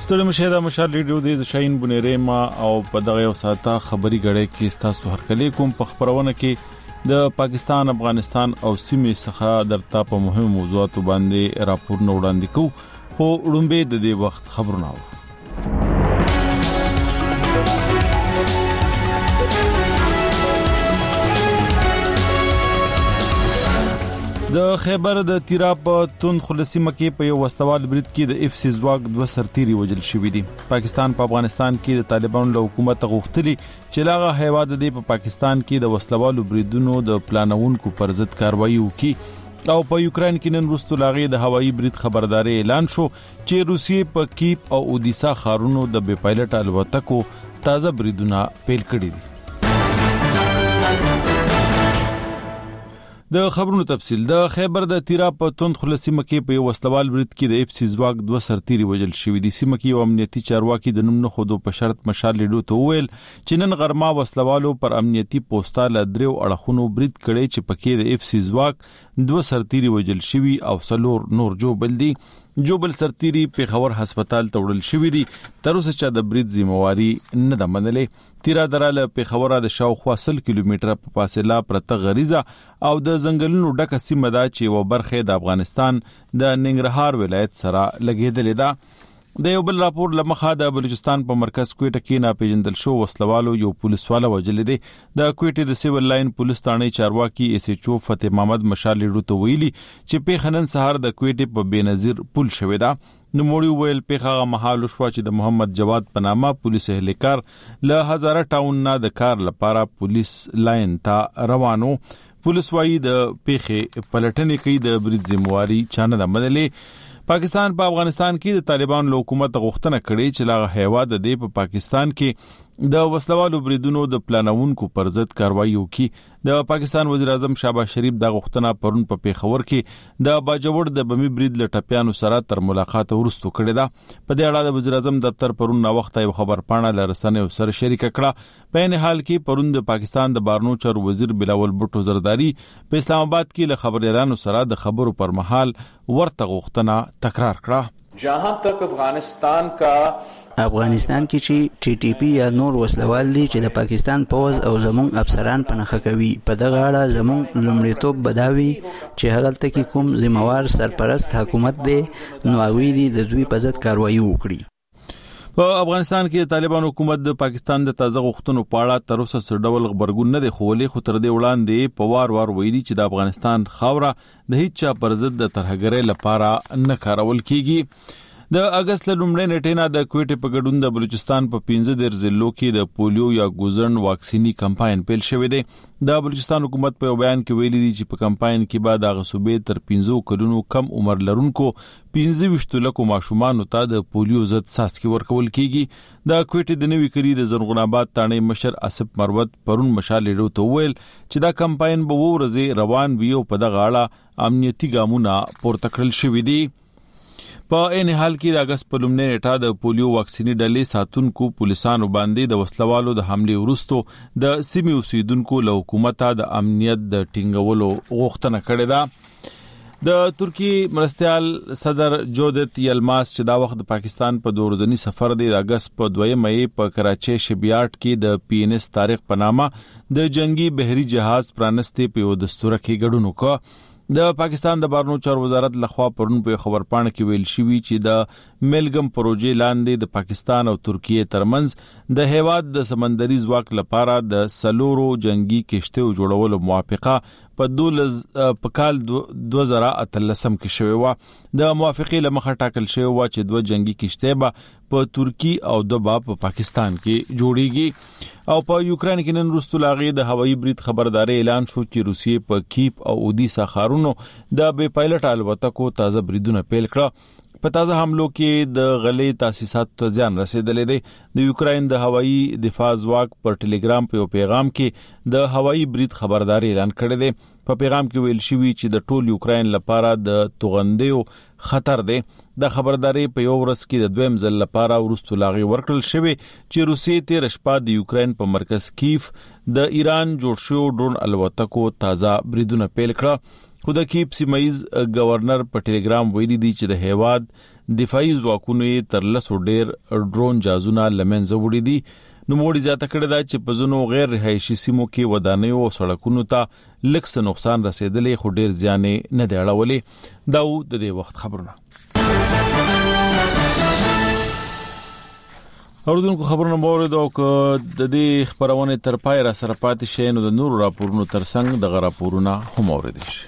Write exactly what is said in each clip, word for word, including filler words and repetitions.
ستړي مشه دا مشال ریډیو د شاهین بنيره ما او په دغه یو ساته خبري غړې کې تاسو هرکلی کوم په خبرونه کې د پاکستان افغانستان او سیمې څخه درته په مهمو موضوعاتو باندې راپورونه وړاندې کوو خو وړاندې د دې وخت خبرونه و د خیبر د تیراب تون خلصي مکه په یو وسوال برید کې د اف سی زواګ دوه سرتيري وجل شوې دي. پاکستان په افغانستان کې د طالبانو له حکومت غوښتلي چې لاغه هیواد د په پاکستان کې د وسلوالو بریدونو د پلانونکو پر ضد کاروایی وکړي او په یوکرين کې نن وروسته لاغه د هوایي برید خبرداري اعلان شو چې روسیې په کیپ او اودیسا ښارونو د بې پایلټ الوتکو تازه بریدونه پیل کړي دي. د خبرونو تفصیل د خیبر د تیراب په توند خلصي مکه په یو وسلوال برید کې د اف سی زواګ دوه سرتيري وجل شوې دي. سیمه کې یو امنیتي چارواکي د نوم نه خودو په شرط مشال لیدو ته ویل چې نن غرما وسلوالو پر امنیتي پوسټال درو اړخونو برید کړي چې پکې د اف سی زواګ دوه سرتيري وجل شوي او سلور نور جو بل دي. جوبل سرتيري په خبر هسپتال ته وړل شوې دي. تر اوسه چې د برید ذمہواری نه ده منلې. تیرا دراله په خبره د شاوخوا سل کیلومتره په فاصله پرته غریزه او د ځنګلونو ډکه سیمه ده چې و برخه د افغانستان د ننګرهار ولایت سره لګیدلې ده. د یو بل راپور لمخه د بلوچستان په مرکز کوټه کې ناپېژندل شو وسلوالو یو پولیسواله وجل دي. د کوټه د سیول لاین پولیس ثانې چارواکي ایس ایچ او فتح محمد مشال ډوته ویلي چې په خنن سهار د کوټه په بنظیر پول شوې ده. نو موړي ویل په هغه محل شو چې د محمد جواد پنامه پولیس اهلکار له هزاره ټاون نه د کار لپاره پولیس لاین ته روانو. پولیس وايي د پیخه پلټنې کوي د برید ذمہواری چانه د مدلې. پاکستان په پا افغانستان کې د طالبان له حکومت غوښتنه کړې چې لاغه هیواد د په پاکستان کې د وسلوالو بریدونو د پلانونکو پر ضد کاروایی وکړي. د پاکستان وزیر اعظم شهباز شریف د غوښتنه پرون په پیښور کې د باجوړ د بمی برید لټپیانو سره تر ملاقات ورستو کړی دا. په دې اړه د وزیر اعظم دفتر پرون نو وخت یو خبر پاڼه لرسنه سره شریک کړه. په نه حال کې پرون د پاکستان د بارنو چر وزیر بلاول بوټو زرداری په اسلام آباد کې له خبريالانو سره د خبرو پر مهال ورته غوښتنه تکرار کړه. جہاں تک افغانستان کا افغانستان کې چې ټي ټي پی یا نور وسلوال دي چې د پاکستان پوز او زموږ افسران پنهخه کوي په دغه اړه زموږ لومړیتوب بداوي چې هغه تل کې کوم ذمہوار سرپرست حکومت دی نو هغوی دي د دوی په ضد کاروایی وکړي. په افغانستان کې طالبان حکومت د پاکستان د تازه غوښتنو په اړه تر اوسه څه ډول خبرګون نه دی خولې خو تر دې وړاندې په وار وار ویلي چې د افغانستان خاوره د هیڅ چا پر ضد د ترهګرۍ لپاره نه کارول کیږي. د اگست لومړۍ نیټه نه د کوټې په ګډون د بلوچستان په پنځه در ضلعو کې د پولیو یا ګوزن واکسینی کمپاین پیل شوې دی. د بلوچستان حکومت په بیان کې ویلي دی چې په کمپاین کې بعد هغه صوبې تر پنځه کلونو کم عمر لرونکو پنځه ویشت لکو ماشومان ته د پولیو ضد څاڅکي ورکول کیږي. د کوټې د نوي کړي د زرغون آباد تانې مشر اسف مروت پرون مشال ډوته ویل چې دا کمپاین به ورځي روان وي او په دغه اړه امنیتي ګامونه پورته کړل شوې دي. په ان حال کې د اگست په لومړۍ نیټه د پولیو واکسینی ډلې ساتونکو پولیسانو باندې د وسلوالو د حمله ورستو د سیمې اوسیدونکو له حکومت د امنیت د ټینګولو غوښتنه کړې ده. د ترکی مرستيال صدر جودت یلماس چې دا وخت د پاکستان په دورځنی سفر دی د اگست په دویم مې په کراچي شپیاټ کې د پی ان اس تاریخ په نامه د جنگي بحري جهاز پرانستې په یو دستور کې ګډون وکړ. د پاکستان د بارنو چار وزارت لخوا پرون په خبر پاڼه کې ویل شوی چې د ملګم پروژې لاندې د پاکستان او ترکیه ترمنځ د هیواد د سمندري ځواک لپاره د سلورو جنگي کشتیو جوړولو موافقه په دولز په کال دوه زره اتلسم کې شوی و. د موافقې لمخه ټاکل شوی و چې دوه جنگي کشتۍ به په ترکی او دوه په پاکستان کې جوړیږي. او په یوکرين کې نن وروسته لاغي د هوایي برید خبرداري اعلان شو چې روسیې په کیپ او اودیسا ښارونو د بې پایلټ الوتکو تازه بریدونه پیل کړه. په تازه حملو کې د غلې تاسیسات ته ځان رسیدلې دی. د یوکرين د هوایي دفاع ځواک پر ټلګرام په پیغام کې د هوایي برید خبرداري اعلان کړی دی. په پیغام کې ویل شوی چې د ټول یوکرين لپاره د توغندیو خطر دی. د خبرداري په یو ورځ کې د دویم ځل لپاره ورستو لاغي ورکړل شوی چې روسیې تیر شپه د یوکرين په مرکز کیف د ایران جوړ شو ډرون الوتکو تازه بریدونه پیل کړه. خو د کیف سیمایز گورنر په ټلګرام ویلي دی چې د هیواد دفاعي ځواکونو تر لسو ډیر ډرون جازونه لمنځه وړي دي. نو موړي زیاته کړی دا چې په ځینو غیر رهایشي سیمو کې ودانیو او سړکونو ته لږ څه نقصان رسیدلی خو ډیر زیان نه دی اړولی. دا و د دې وخت خبرونه. اوردونکو خبرونه مورد او د دې خبرونه تر پای را سره پاتې شي نو د نور راپورونو ترڅنګ د غراپورونه هم مورد شي.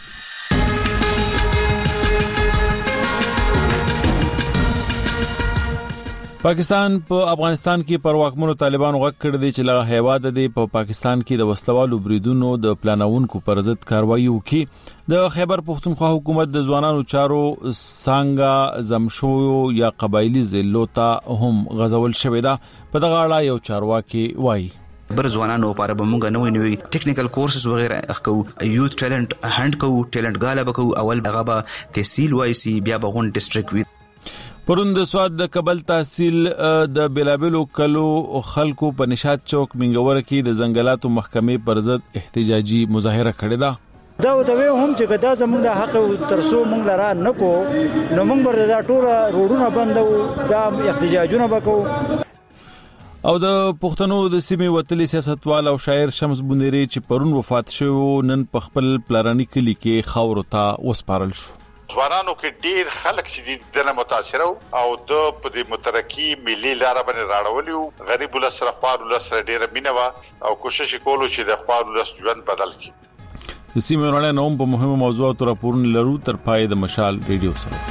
پاکستان په پا افغانستان کې پر واکمنو طالبانو غږ کړی دی چې له هیواد د په پا پاکستان کې د وسلوالو بریدونو د پلانونکو پر ضد کاروایی وکړي. د خیبر پختونخوا حکومت د ځوانانو چارو څنګه زمشو یا قبایلی ضلعو ته هم غزول شوې ده. په دغه اړه یو چارواکي وایي بر ځوانانو لپاره به موږ نوې نوې ټیکنیکل کورسز وغیرہ اخکو یوث ټیلنٹ هاند کو ټیلنٹ غاله بکو اول هغه به تحصیل وایسي بیا به غون ډیسټریکټ وي. پرون د سواد د کابل تحصیل د بلابلو کلو خلکو په نشاط چوک منګور کې د ځنګلاتو محکمې پر ضد احتجاجي مظاهره کړې ده. دا د وی هم چې دا زموږ د حق ترسو موږ لرا نکو نو موږ بر دا ټول روډونه بندو دا احتجاجونه وکړو. او د پښتنو د سیمې وتلي سیاستوال او شاعر شمس بونيري چې پرون وفات شو نن په خپل پلارانی کلی کې خاور ته وسپارل شو. ځوانانو کې ډیر خلک چې دنه متاثر او د په دې مترقي ملي لار باندې راړولیو. غریب ول سره خوار ول سره ډیر مینوا او کوشش کولو چې د خوار ول ژوند بدل کړي. د سیمې ورانه نوم په مهمه موضوعاتو راپورونه لرو تر پای د مشال ریډیو سره.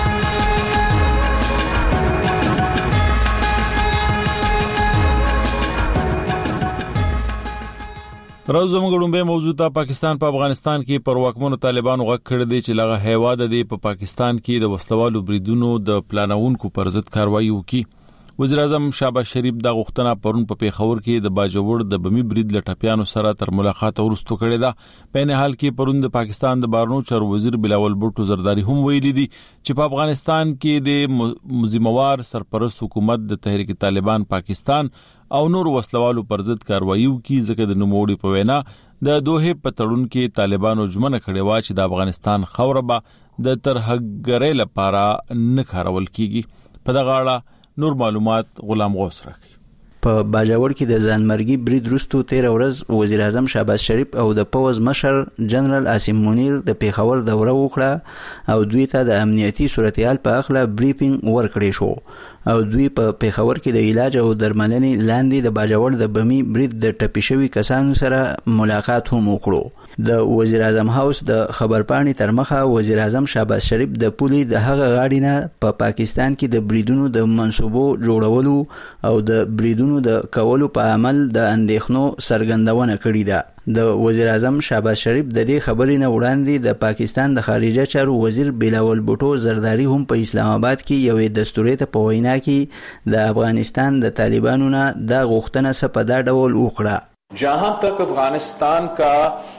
راو زموږ ډومبه موضوع ته پاکستان په پا افغانستان کې پر واکمنو طالبانو غږ کړی دی چې لغه هیواد دی په پا پاکستان کې د وسلوالو بریدونو د پلانونکو پر ضد کاروایی وکړي. وزیر اعظم شهباز شریف د غوښتنه پرون په پیښور کې د باجوړ د بمی برید لټپیانو سره تر ملاقات ورستو کړی ده. په نه حال کې پرون د پاکستان د بارنو چارو وزیر بلاول بوټو زرداری هم ویلي دي چې په افغانستان کې د مزموار سرپرست حکومت د تحریک طالبان پاکستان او نور وسلوالو پر ضد کاروایی وکړي ځکه د نوموړي په وینا د دوه په تړون کې طالبانو ژمنه کړې و چې د افغانستان خوره به د ترهګرۍ لپاره نه کارول کیږي. په دغه اړه نور معلومات غلام غوث راکړي. په باجوړ کې د ځانمرګي برید وروسته تیر ورځ وزیر اعظم شهباز شریف او د پوز مشر جنرال عاصم منیر د پیښور دوره وکړه او دوی ته د امنیتي صورتحال په اړه بریفینګ ورکړی شو او دوی په پیښور کې د علاج او درملنې لاندې د باجوړ د بمی برید د ټپي شوي کسانو سره ملاقات هم وکړو. د وزیر اعظم هاوس د خبرپاڼې تر مخه وزیر اعظم شهباز شریف د پولي د هغه غاړې نه په پا پاکستان کې د بریدونو د منصوبو جوړولو او د بریدونو د کولو په عمل د اندېښنو څرګندونه کړې ده. د وزیر اعظم شهباز شریف د دې خبرې نه وړاندې د پاکستان د خارجه چارو وزیر بلاول بوټو زرداری هم په اسلام آباد کې یوې دستوري ته په وینا کې د افغانستان د طالبانو نه د غوښتنه څخه په دا ډول وکړه. जहां तक अफगानिस्तान का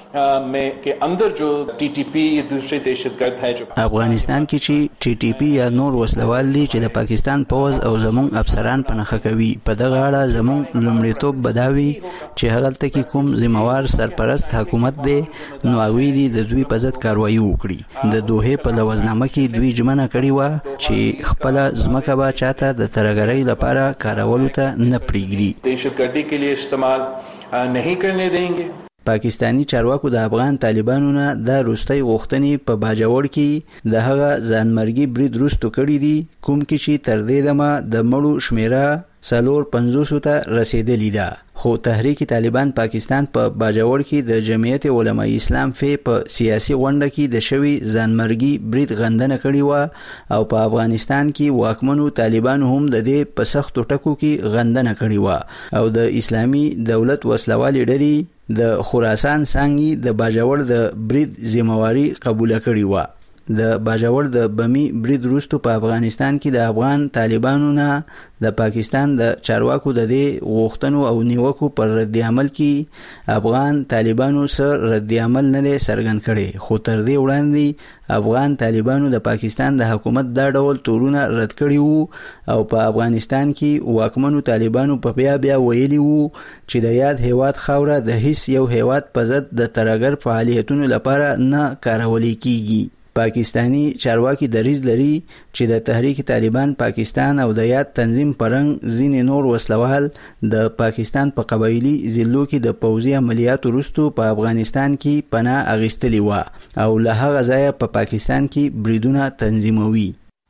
में के अंदर जो टीटीपी दूसरे दहशतगर्द है जो افغانستان کې چې ټي ټي پی یا نور وسلوال دي چې د پاکستان پوز او زموږ افسران پنهخه کوي په دغه اړه زموږ لومړیتوب بداوي چې هغه ته کې کوم ذمہوار سرپرست حکومت دی نو هغه دي د دوی په ضد کاروایی وکړي. د دوه په لوزنامه کې دوی ژمنه کړې و چې خپل ځمکه به چاته د ترهګرۍ لپاره کارولو ته نه پریږدي، दहशतगर्दी के लिए इस्तेमाल नहीं करने देंगे. پاکستانی چارواکو د افغان طالبانو نه د روستۍ غوښتنې په باجوړ کې د هغه ځانمرګي برید وروسته کړی دي کوم کې چې تر دې دمه د مړو شمیره سلور پنځوس ته رسیدلی ده. خو تحریک طالبان پاکستان په پا باجوړ کې د جمعیت علماء اسلام فی په سیاسي غونډه کې د شوی ځانمرګي برید غندنه کړی و او په افغانستان کې واکمنو طالبان هم د دې په سختو ټکو کې غندنه کړی و او د اسلامي دولت وسلوالې ډلې د خراسان څنګه د باجوړ د برید ذمہواری قبول کړی و. د باجوړ د بمی برید وروسته په افغانستان کې د افغان طالبانو نه د پاکستان د چارواکو د دې غوښتنو او نیوکو پر رد عمل کې افغان طالبانو سره رد عمل نه څرګند کړي، خو تر دې وړاندې افغان طالبانو د پاکستان د حکومت دا ډول تورونه رد کړي وو او په افغانستان کې واکمنو طالبانو په بیا بیا ویلي وو چې د یاد هیواد خاوره د هیڅ یو هیواد په ضد د ترهګر فعالیتونو لپاره نه کارول کیږي. پاکستانی چارواکي دریځ لري چې د تحریک طالبان پاکستان او د یاد تنظیم پرنګ ځینې نور وسلوال د پاکستان په قبایلی ضلعو کې د پوځي عملیاتو وروسته په افغانستان کې پناه اخیستلی و او له هغه ځایه په پاکستان کې بریدونه تنظیموي.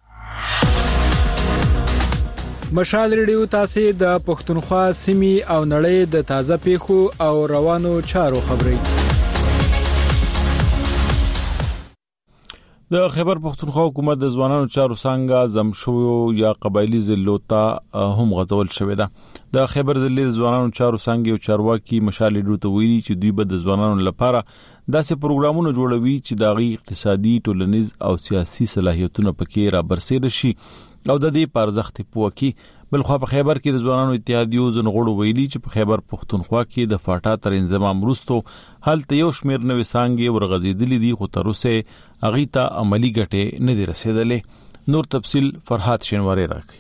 مشال ریډیو تاسو د پښتونخوا سیمې او نړۍ د تازه پیښو او روانو چارو خبري. د خیبر پښتونخوا حکومت د ځوانانو چارو څنګه زمشو یا قبایلی ضلعو ته هم غځول شوې ده. د خیبر ضلع د ځوانانو چارو څنګه او چارواکي مشال ریډیو ته ویلي چې دوی به د ځوانانو لپاره داسې پروګرامونه جوړوي چې د غي اقتصادي، ټولنیز او سیاسي صلاحیتونو پکې را برسېره شي او د دې پرځخت پوکي. بلخو په خیبر کې د ځوانانو اتحادیو زنغړو ویلي چې په خیبر پښتونخوا کې د فاټا تر انضمام وروسته هلته یو شمیر نوې څانګې ورغځېدلې دي، خو تر اوسه هغې ته عملي ګټې نه دي رسېدلې. نور تفصیل فرحات شینواری راکړي.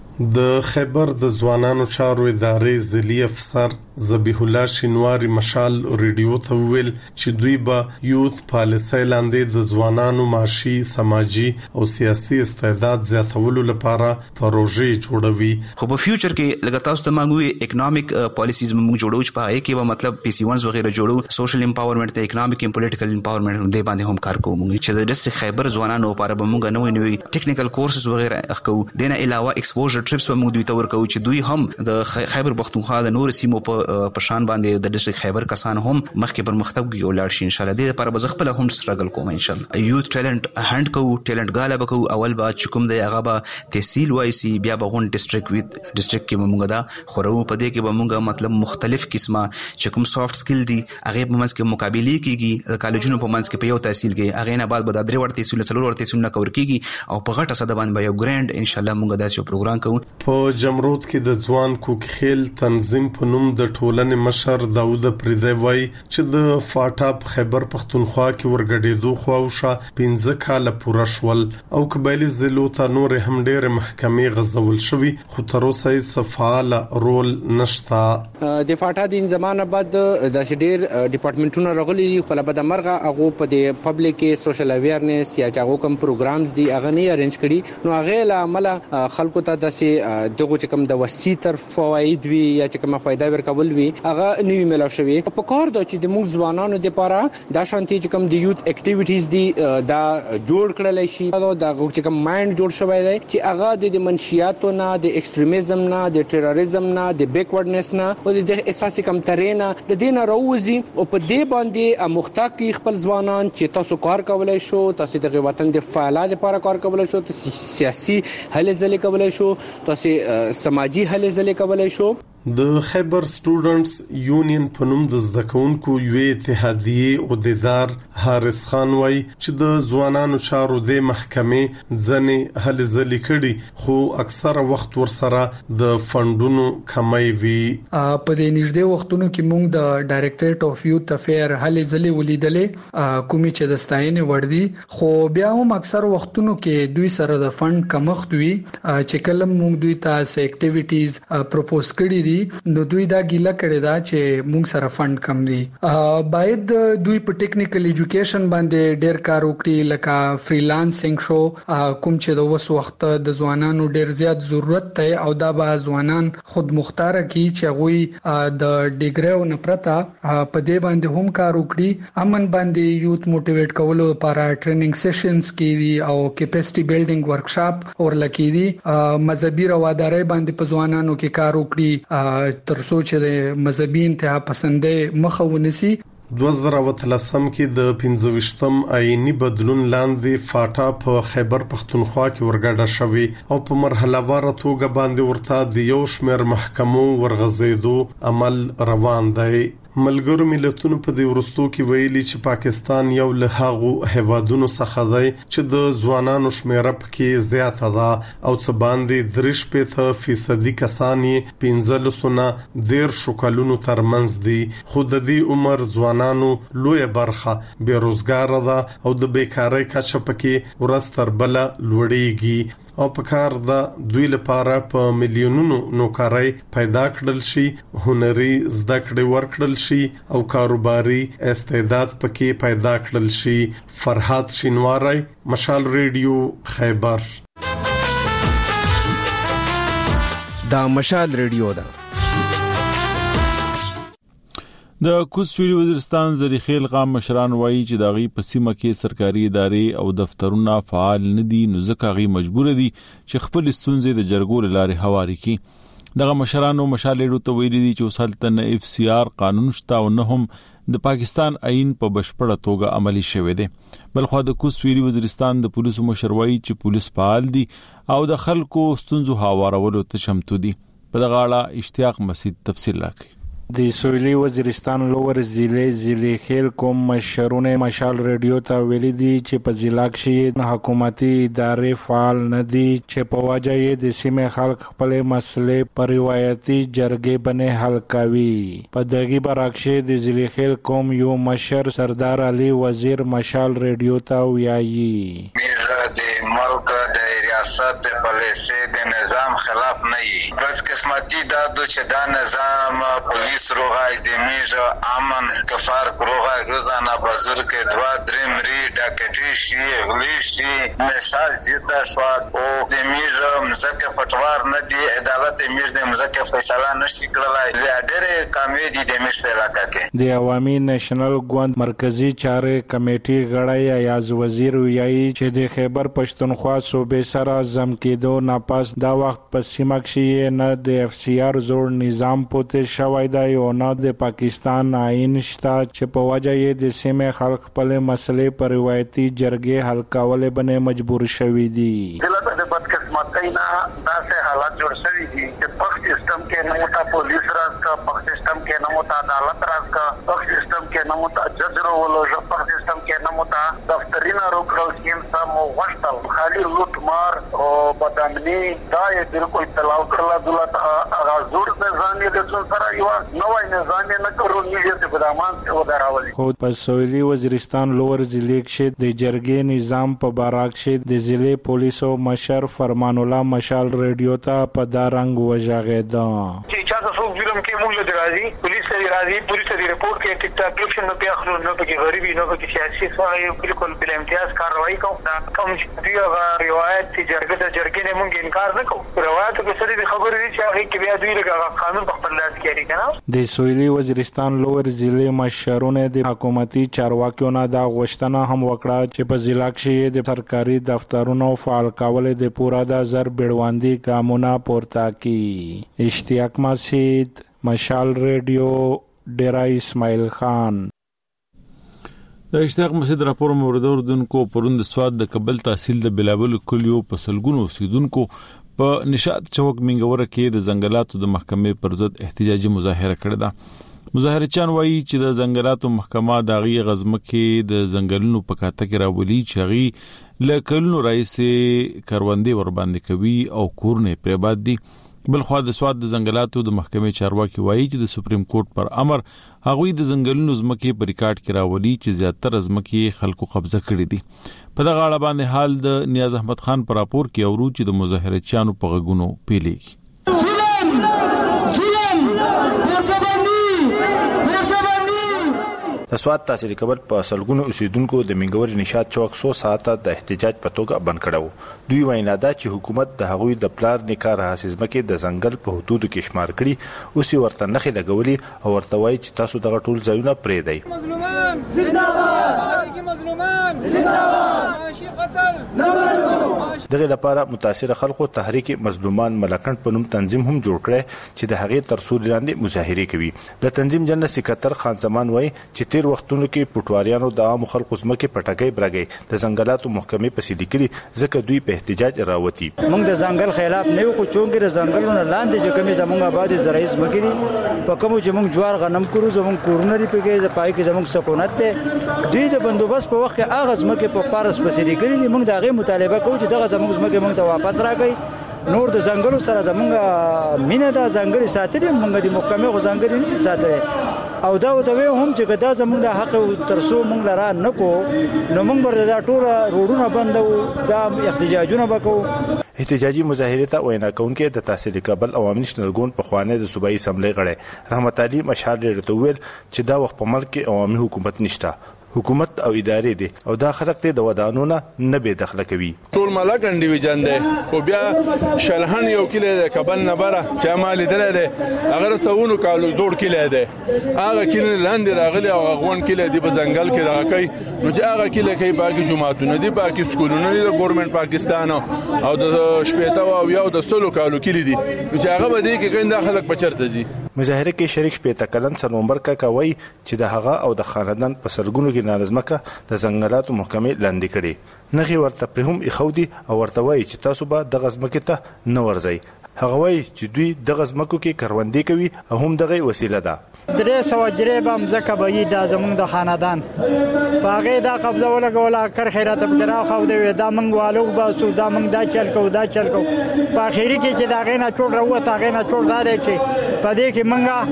د خیبر د ځوانانو چارو ادارې ضلعي افسر ذبیح الله شینواری مشال ریډیو ته ویل چې دوی به یوث پالیسي لاندې د ځوانانو معاشي، سماجي او سیاسي استعداد زیاتولو لپاره پروژې جوړوي. خو په فیوچر کې لکه تاسو ته مونږ اکونومیک پالیسیز مونږ جوړو چې په هغه کې به مطلب پی سی ونز وغیرہ جوړو، سوشل امپاورمنت ته اکونومیک او پولیټیکل امپاورمنت دې باندې هم کار کوو. مونږ چې د ډسټریکټ خیبر ځوانانو لپاره به مونږ نوې نوې ټیکنیکل کورسز وغیرہ اخکو. دنه علاوه ایکسپوژر ټریپس به موږ دوی ته ورکو چې دوی هم د خیبر پښتونخوا د نور سیمو په پشان باندې د ډسټریکټ خیبر کسان هم مخکې پر مختګ ولاړ شي. ان شاء الله دې لپاره به خپل هم سټرګل کوم. ان شاء الله یوث ټالنت هاند کو ټالنت غاله بکو. اول با چکم د هغه به تحصیل وای سي، بیا به غون ډسټریکټ ویت ډسټریکټ کې موږ دا خورو په دې کې به موږ مطلب مختلف قسمه چې کوم سافټ سکل دي هغه په منځ کې مقابله کیږي. د کالجونو په منځ کې په یو تحصیل کې هغه نه بعد به د درې ورته تحصیل څلور ورته تحصیل نه کور کیږي او په غټه صد باندې به یو ګرانډ ان شاء الله موږ دا یو پروګرام کوو. په جمرود کې د ځوان کوکخیل تنظیم په نوم د ټولنې مشر داوود پریدی وای چې د فاټا په خیبر پښتونخوا کې ورګډېدو خواوشه پنځه کاله پوره شول او قبایلی ضلعو ته نور هم ډېر محکمې غځول شوي، خو تر اوسه یې فعال رول نشته. د فاټا د انضمام بعد د ډېر ډپارټمنټونو راغلي دي، خو لبد مرغه هغه په د پبلک سوشل اویرنس یا هغه کوم پروګرامز دي هغه نه ارینج کړي، نو هغه له عمل خلکو ته داسې دغه چې کوم د وسیع تر فواید وی یا چې کومه فائدہ ورکول وی هغه نیوی ملاو شوی. په کار د چې د موږ ځوانانو لپاره دا شانتي چې کوم د یوث اکټیویټیز دي دا جوړ کړل شي، دا چې کوم مایند جوړ شوی دی چې هغه د منشیاتو نه، د ایکستریمیزم نه، د ټیرریزم نه، د بیکورډنس نه او د اساسي کم ترینه د دین راوځي او په دې باندې مختاق خپل ځوانان چې تاسو کار کولای شو، تاسو د وطن د فعالیت لپاره کار کولای شو، تاسو سیاسي هلې ځلې کولای شو، تاسو سماجی هلې ځلې کولای شو. د خیبر سټوډنټس یونین په نوم د زده کوونکو یوې اتحادیې عہدیدار حارث خان وای چې د ځوانانو چارو د محکمې ځنې هلې ځلې کړي، خو اکثره وخت ورسره د فندونو کمی وي. په دې نږدې وختونو کې موږ د ډایریکټریټ اف یوث افیر هلې ځلې ولیدلې کومي چې د ستاینې ور دي، خو بیا هم اکثر وختونو کې دوی سره د فند کمښت وي چې کله موږ دوی ته اکټیویټیز پروپوز کړي دي نو دوی دا ګیله کړی دا چې موږ سره فند کم دي. باید دوی په ټیکنیکل ایجوکیشن باندې ډیر کار وکړي، لکه فریلانسینګ شو کوم چې د وس وخت د ځوانانو ډیر زیات ضرورت دی او دا به ځوانان خود مختار کی چې غوي د ډیګری او نپرتا په دې باندې هم کار وکړي. امن باندې یوث موټیویټ کولو لپاره ټریننګ سیشنز کیږي او کیپاسټی بیلډینګ ورکشاپ ورلکې دي. مذهبي رواداري باندې په ځوانانو کې کار وکړي تر څو چې د مذهبي انتها پسندۍ مخه ونیسي. دوه زره اتلسم کې د پنځه ویشتم آئینی بدلون لاندې فاټا په خیبر پښتونخوا کې ورګډه شوی او په مرحله واره توګه باندې ورته د یو شمېر محکمو ورغځېدو عمل روان دی. ملګرو ملتونو په دې ورستو کې ویلي چې پاکستان یو له هغو هیوادونو څخه دی چې د ځوانانو شمیره پکې زیاته ده او څه باندې درش په فیصدي کسان یې پنځلسونه ډیر شکلونو ترمنځ دي. خو د دې عمر ځوانانو لوی برخه بیروزګار ده او د بیکاری کچه پکې ورځ تر بله لوړیږي او په کار د دوی لپاره په میلیونونو نوکرۍ پیدا کړل شي، هنري زده کړې ورکړل شي او کاروباري استعداد پکې پیدا کړل شي. فرحات شینواری، مشال ریډیو، خیبر. دا مشال ریډیو ده. د کوچویل وزیرستان زریخیل قام مشران وایي چې د غي په سیمه کې سرکاري ادارې او دفترونه فعال نه دي، نو ځکه غي مجبور دي چې خپل ستونزې د جرګو لارې هواري کړي. دغه مشرانو مشالېډو ته ویلي دي چې وسلطن اف سی آر قانون شته او نه هم د پاکستان آئین په بشپړه توګه عملی شوی دی. بلخو د کوچویل وزیرستان د پولیسو مشر وایي چې پولیس فعال دي او د خلکو ستونزو هوارولو ته چمتو دي. په دغه اړه اشتیاق مسعود تفصیل راکړي. د سویلي وزیرستان لوور ضلع ضلع خیل کوم مشرونه مشال ریډیو ته ویلي دي چې په ضلع کې حکومتي ادارې فعال نه دي چې په وجه یې د سیمې خلک خپل مسلې په روایتي جرګې باندې حل کوي. په دغه برعکس د ضلع خیل کوم یو مشر سردار علي وزیر مشال ریډیو ته ویایي د ملک د ریاست د پالیسي د نظام خلاف نه وي، بس قسمتي دا چې دا نظام پولیس روغای د میجا امن کفار روغای روزانه بزرگ دوا درې مری ډاکټي شي غلی شي مثال جدا شو او د میجا مزکه فتوار نه دی عدالت میج د مزکه فیصله نشي کړلای. ډېر کامیدي د میج په علاقه کې د عوامي نېشنل ګوند مرکزی چارې کمیټې غړی ایاز وزیر ویایي چې د خیبر پښتونخوا صوبې سره زم کېدو ناپاس دا وخت په سیمه کې نه د اف سی آر زوړ نظام پوتې شوی دی او نه د پاکستان آئین شته چې په وجه یې د سیمې خلک خپل مسلې په روایتي جرګې حل کولو باندې مجبور شوي دي. دلته د بدقسمتۍ نه داسې حالات جوړ شوي دي چې پخ سیستم کې نه موته پولیس راځي، پخ سیستم کې نه موته عدالت راځي، پخ سیستم کې نه موته جج راولو، پخ سیستم کې نه موته دفترونه روکړل کېم سم وشتل خالي لوټ مار او بدامني دا یې بالکل تلاو کړل. دلته غزور د ځانې د څون سره یو نوې نظام نه کړو نیږي په دامان او دراولي. خو په سویلي وزیرستان لوور ضلع کې د جرګې نظام په برعکس د ضلع پولیسو مشر فرمان الله مشال ریډیو ته په دارنګ وژغېدا چې چا څه ظلم کې موږ درازي پولیس ته راځي، پولیس ته ریپورت کوي، ټیک ټاک الیکشن نه پیاخلو نه پکې غریبي نه پکې سیاسي سوای بالکل بل امتیاز کاروایی کوم. دا کوم چې دی روایت چې جرګه د جرګې نه موږ انکار نه کوو، روایت کې سره د خبرې دي چې هغه کې بیا دوی له قانون په خپل لاس کې لري کنه. د سویلي وزیرستان لوور ضلع مشرونه د حکومتي چارواکیو نه دا غوښتنه هم وکړه چې په ضلع کې د سرکاري دفترونو فعال کول د پورا د زر بیړواندي ګامونه پورته کړي. اشتیاق مسعود، مشال ریډیو، ډیرا اسماعیل خان. د اشتیاق مسعود راپور موردوردونکو پروند سواد د کابل تحصیل د بلاول کلیو په سلګونو اوسیدونکو په نشاط چوک منګوره کې د ځنګلاتو د محکمې پر ضد احتجاجي مظاهره کړې ده. مظاهرچیان وایي چې د ځنګلاتو محکمه د غي غزمه کې د ځنګلونو په کاته کې راولي چې غي لکلنو رئیس کروندې ور باندې کوي او کورنه پرباد دي. بلخو د سواد د ځنګلاتو د محکمې چارواکي وایي چې د سپریم کورټ پر امر هغوی د ځنګلونو زمکه په ریکارډ کې راولي چې زیاتره زمکه خلکو قبضه کړې دي. په دغه اړه باندې حال د نیاز احمد خان پر راپور کې اورو چې د مظاهرچیانو په غږونو پیلېږي. د سواد تحصیل کابل په سلګونو اوسیدونکو د منګوري نشاط چوک څو ساعته د احتجاج په توګه بند کړو. دوی وینا ده چې حکومت د هغوی د پلار نکار حساسمکه د ځنګل په حدودو کې شمار کړي، اوس ورته نخې لګولي او ورته وایي چې تاسو دغه ټول ځایونه پرې دی. مظلومان زنده‌باد پاکي مظلومان زنده‌باد معاشي قتل نه دغه لپاره متاثر خلکو تحریک مظلومان ملکند په نوم تنظیم هم جوړ کړي چې د هغې تر سوري لاندې مظاهره کوي. د تنظیم جنرال سکرټر خان زمان وایي چې تیر وختونو کې پټواریانو د عام خلکو ځمکې پټګۍ برګۍ د ځنګلاتو محکمې پسې لیکلي ځکه دوی په احتجاج راوتی. موږ د ځنګل خلاف نه یو خو چونګې د ځنګلونو لاندې چې کومې زموږ آبادې زرعي ځمکې دي په کومو چې موږ جوار غنم کړو زموږ کورونه دي پکې د پای کې زموږ سکونت دی دوی د بندوبست په وخت کې هغه ځمکې په پارس پسې لیکلي دي. موږ د هغې مطالبه کوو چې دغه زموږ ځمکې موږ ته واپس راکړي. نور د ځنګلو سره زموږ مینه ده ځنګلې ساتلې موږ د محکمې خو ځنګلې نشي ساتلی او دا ورته وایو هم چې دا زموږ د حق تر څو موږ لرا نه کو نو موږ به دا ټول روډونه بندو دا احتجاجونه وکړو. احتجاجي مظاهره ته وینا کوونکې د تحصیل کابل عوامي نېشنل ګوند په خوانې د صوبایي اسمبلی غړی رحمت علي مشال ډېر ته ویل چې دا وخت په ملک کې عوامي حکومت نشته حکومت او ادارې دي او دا خلک ته د ودانونه نه به دخل کوي. ټول ملکن ډیویژن دی خو بیا شلهن یو کلی د کابل نه بره چې مال دل دی هغه سونو کالو جوړ کلی دی هغه کلی لاندې راغلی او غون کلی دی په ځنګل کې راکای نو چې هغه کلی کې باقي جماعتونه دي باقي سکولونه دي د ګورنمنت پاکستان او د شپېته او یو د سلو کالو کلی دي نو چې هغه به دي کې ګنده خلک بچرته دي. مظاهره کې شریک شپېته کلن سنومبر کا کوي چې د هغه او د خاندان په سرګونو کې نارضمکه د ځنګلاتو محکمې لاندې کړي نغي ورته پر هم اخودي او ورته وایي چې تاسو به د غزمکه ته نه ورځي. هغه وایي چې دوی د غزمکو کې کروندې کوي او هم دغه وسیله ده. درې سو جریب هم ځکه به یې د زمونږ د خاندان په هغې دا قبضه ولګوله کر خیرات به راخو دی دا موږ والو باسو دا موږ دا چل کوو دا چل کوو په اخري کې چې د هغې نه چوټ راووت هغې نه چوټ دا دی چې په دې کې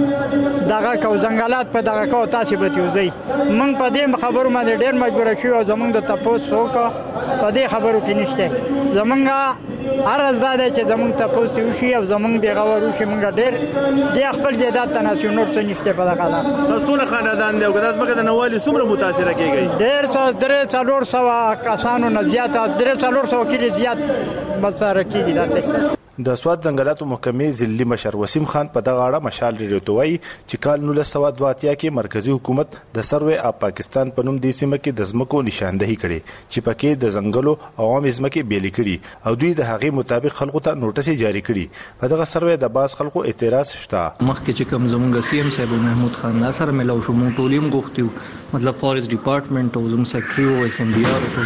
موږ دغه کوو ځنګلات په دغه کوو تاسې به تیوځئ. موږ په دې خبرو باندې ډېر مجبوره شوي او زموږ د تپوس وکړه په دې خبرو کې نشته زموږ عرض دا دی چې زموږ تپوس دې وشي او زموږ دغه ور وشي موږ ډېر د خپل جایداد ته ناسیو نور څه نشته په دغه ده. څونه خاندان دی او دا ځمکه د نوالي څومره متاثره کیږي؟ ډېر څه درې څلور سوه کسانو نه زیاته درې څلور سوه کیلې زیات متاثره کیږي داسې. د سواد ځنګلاتو محکمې ضلعي مشر وسیم خان په دغه اړه مشال ډیرو وایي چې کال نولس سوه دوه اتیا کې مرکزی حکومت د سروې اف پاکستان په نوم د سیمه کې د ځمکو نشاندهي کړي چې پکې د ځنګلو عوام ځمکې بیلې کړي او دوی د هغې مطابق خلکو ته نوټس جاری کړي. په دغه سروې د باز خلکو اعتراض شته. مخکې چې کوم زموږ سی ام صاحب محمود خان ناصر ملو شو مونږ ټول یې غوښتو مطلب فارست ډپارټمنټ او زموږ سیکرټري او اس ام بي ار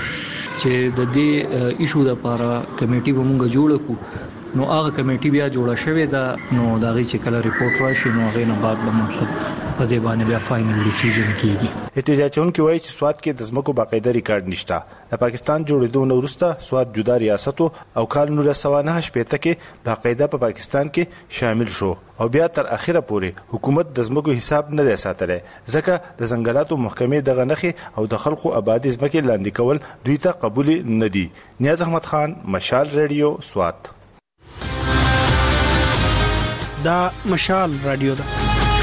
چې د دې ایشو لپاره کمیټي به مونږ جوړ کړو نو هغه کمیټي بیا جوړه شوې ده نو دا غي چې کله ریپورت راشي نو هغه نه بعد به مطلب په دې باندې بیا فائنل ډیسیژن کیږي. احتجاجونکو وایي چې سواد کې د ځمکو باقاعده ریکارډ نشته. د پاکستان جوړېدو نه وروسته سواد جدا ریاست او کال نولس سوه نهه شپېته کې باقاعده په پاکستان کې شامل شو او بیا تر اخره پورې حکومت د ځمکو حساب نه دی ساتلی ځکه د ځنګلاتو محکمې دغه نښې او د خلکو آبادي ځمکې لاندې کول دوی ته قبول نه دي. نیاز احمد خان مشال ریډیو سوات. دا مشال رادیو ده.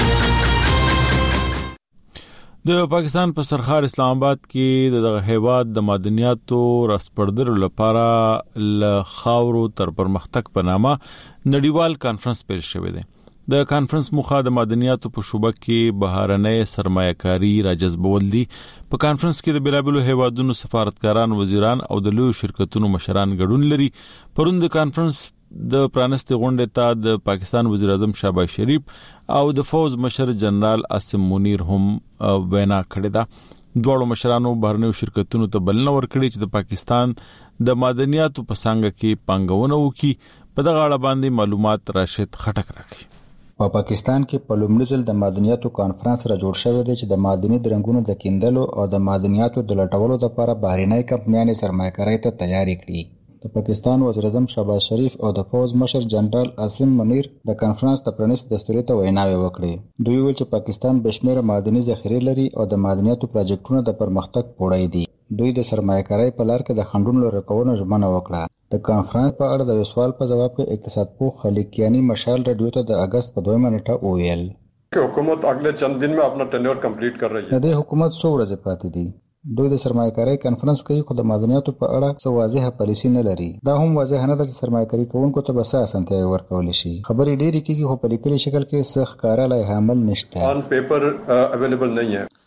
د پاکستان په سرخار اسلام آباد کې د هیواد د معدنیاتو راسپړدلو لپاره ل خاورو تر پرمختګ په نامه نړیوال کانفرنس پیل شوی دی. د کانفرنس موخه د معدنیاتو په شوبه کې بهرنۍ سرمایه‌کاري راجذبول دي. په کانفرنس کې د بلابلو هیوادونو سفارتکاران، وزیران او د لوی شرکتونو مشران ګډون لري. پرون د کانفرنس د پرانستې غونډې ته د پاکستان وزیر اعظم شهباز شریف او د فوز مشر جنرال عاصم منیر هم وینا کړې ده. دواړو مشرانو بهرنیو شرکتونو ته بلنه ورکړې چې د پاکستان د معدنیاتو په څانګه کې پانګونه وکړي. په دغه اړه باندې معلومات راشد خټک راکړي. په پاکستان کې په لومړي ځل د معدنیاتو کانفرنس را جوړ شوی دی چې د معدني درنګونو د کیندلو او د معدنیاتو د لټولو لپاره بهرنۍ کمپنیانې سرمایه‌کارۍ ته تیاری کړي. د پاکستان وزیر اعظم شهباز شریف او د فوز مشر جنرال عاصم منیر د کانفرنس د پرانیستو دستوري ته ویناوې وکړې. دوی ویل چې پاکستان بشمیره معدني ذخیرې لري او د معدنیاتو پروجیکټونو د پرمختګ پوړی دي. دوی د سرمایه‌کارۍ په لار کې د خنډونو لرې کولو ژمنه وکړه. د کانفرنس په اړه د سوال په جواب کې اقتصاد پوه خلیق کیانی مشال رادیو ته د اگست په دویمه نیټه وویل چې حکومت اگلے چند دن میں اپنا ٹینیور کمپلیٹ کر رہی ہے. د حکومت څو ورځې پاتې دي. دوی د سرمایه‌کارۍ کانفرنس کوي خو د معدنیاتو په اړه څه واضحه پالیسي نه لري. دا هم واضح نه ده چې سرمایه‌کاري کوونکو ته به څه اسانتیاوې ورکول شي. خبرې ډېرې کېږي خو په لیکلي شکل کې څه ښکاره لایحه عمل نشته. آن پیپر اویلیبل نه ہے.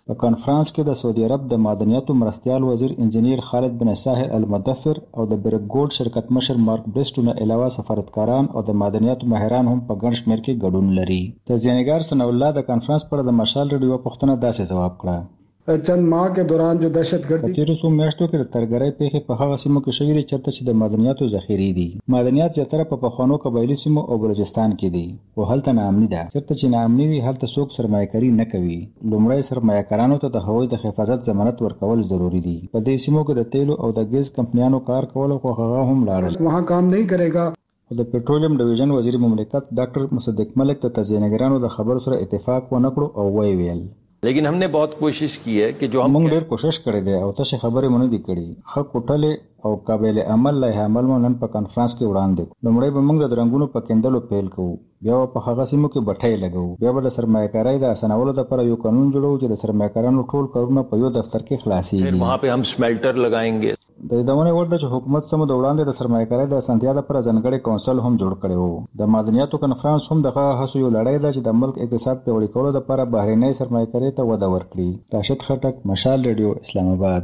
په کانفرنس کې د سعودي عرب د معدنیاتو مرستيال وزیر انجنیر خالد بن صالح المدفر او د برک ګولډ شرکت مشر مارک بریسټو نه علاوه سفارتکاران او د معدنیاتو ماهران هم په ګڼ شمېر کې ګډون لري. تزیانګر ثناء الله د کانفرنس پر د مشال ریډیو پوښتنه داسې جواب کړه: چند ماہ کے دوران جو دہشت گردی تیرو سو میاشتو کې د ترګرۍ پیښې په هغه سیمو کې شوې دي چېرته چې د معدنیاتو ذخیرې دي. معدنیات زیاتره په پخوانو قبایلي سیمو او بلوچستان کې دي او هلته ناامني ده. چېرته چې ناامني وي هلته څوک سرمایه‌کاري نه کوي. لومړی سرمایه‌کارانو ته د هغوی د حفاظت ضمانت ورکول ضروری دي. په دې سیمو کې د تیلو او د ګیس کمپنیانو کار کول خو هغه هم لاړل وहाँ काम नहीं करेगा. د پټرولیم ډیویژن وزیر مملکت ډاکټر مصدق ملک د تزیانګرانو د خبرو سره اتفاق ونه کړو او وی ویل लेकिन हमने बहुत कोशिश की है कि जो हम موږ ډېر کوشش کړی دی او تاسو خبرې مونږ دي کړي خو کوټلې او قابل عمل له عمل مونږ نن په کانفرنس کې وړاندې لومړی به موږ د رنگونو په کېندلو پیل کوو بیا په هغه سیمو کې بټۍ لګو بیا به د سرمایه‌کارۍ د اسانولو لپاره یو قانون جوړو چې د سرمایه‌کارانو ټول کارونه په یو دفتر کې خلاصي फिर वहां पे हम स्मेल्टर लगाएंगे. د دمنه ورته چې حکومت سم د وړاندې د سرمایه‌کارۍ د اسانتیا لپاره ځانګړي کونسل هم جوړ کړي وو. د معدنیاتو کانفرنس هم دغه هڅو یو لړۍ ده چې د ملک اقتصاد پیاوړي کولو لپاره بهرنۍ سرمایه‌کارۍ ته وده ورکړي. راشد خټک، مشال ریډیو، اسلام آباد.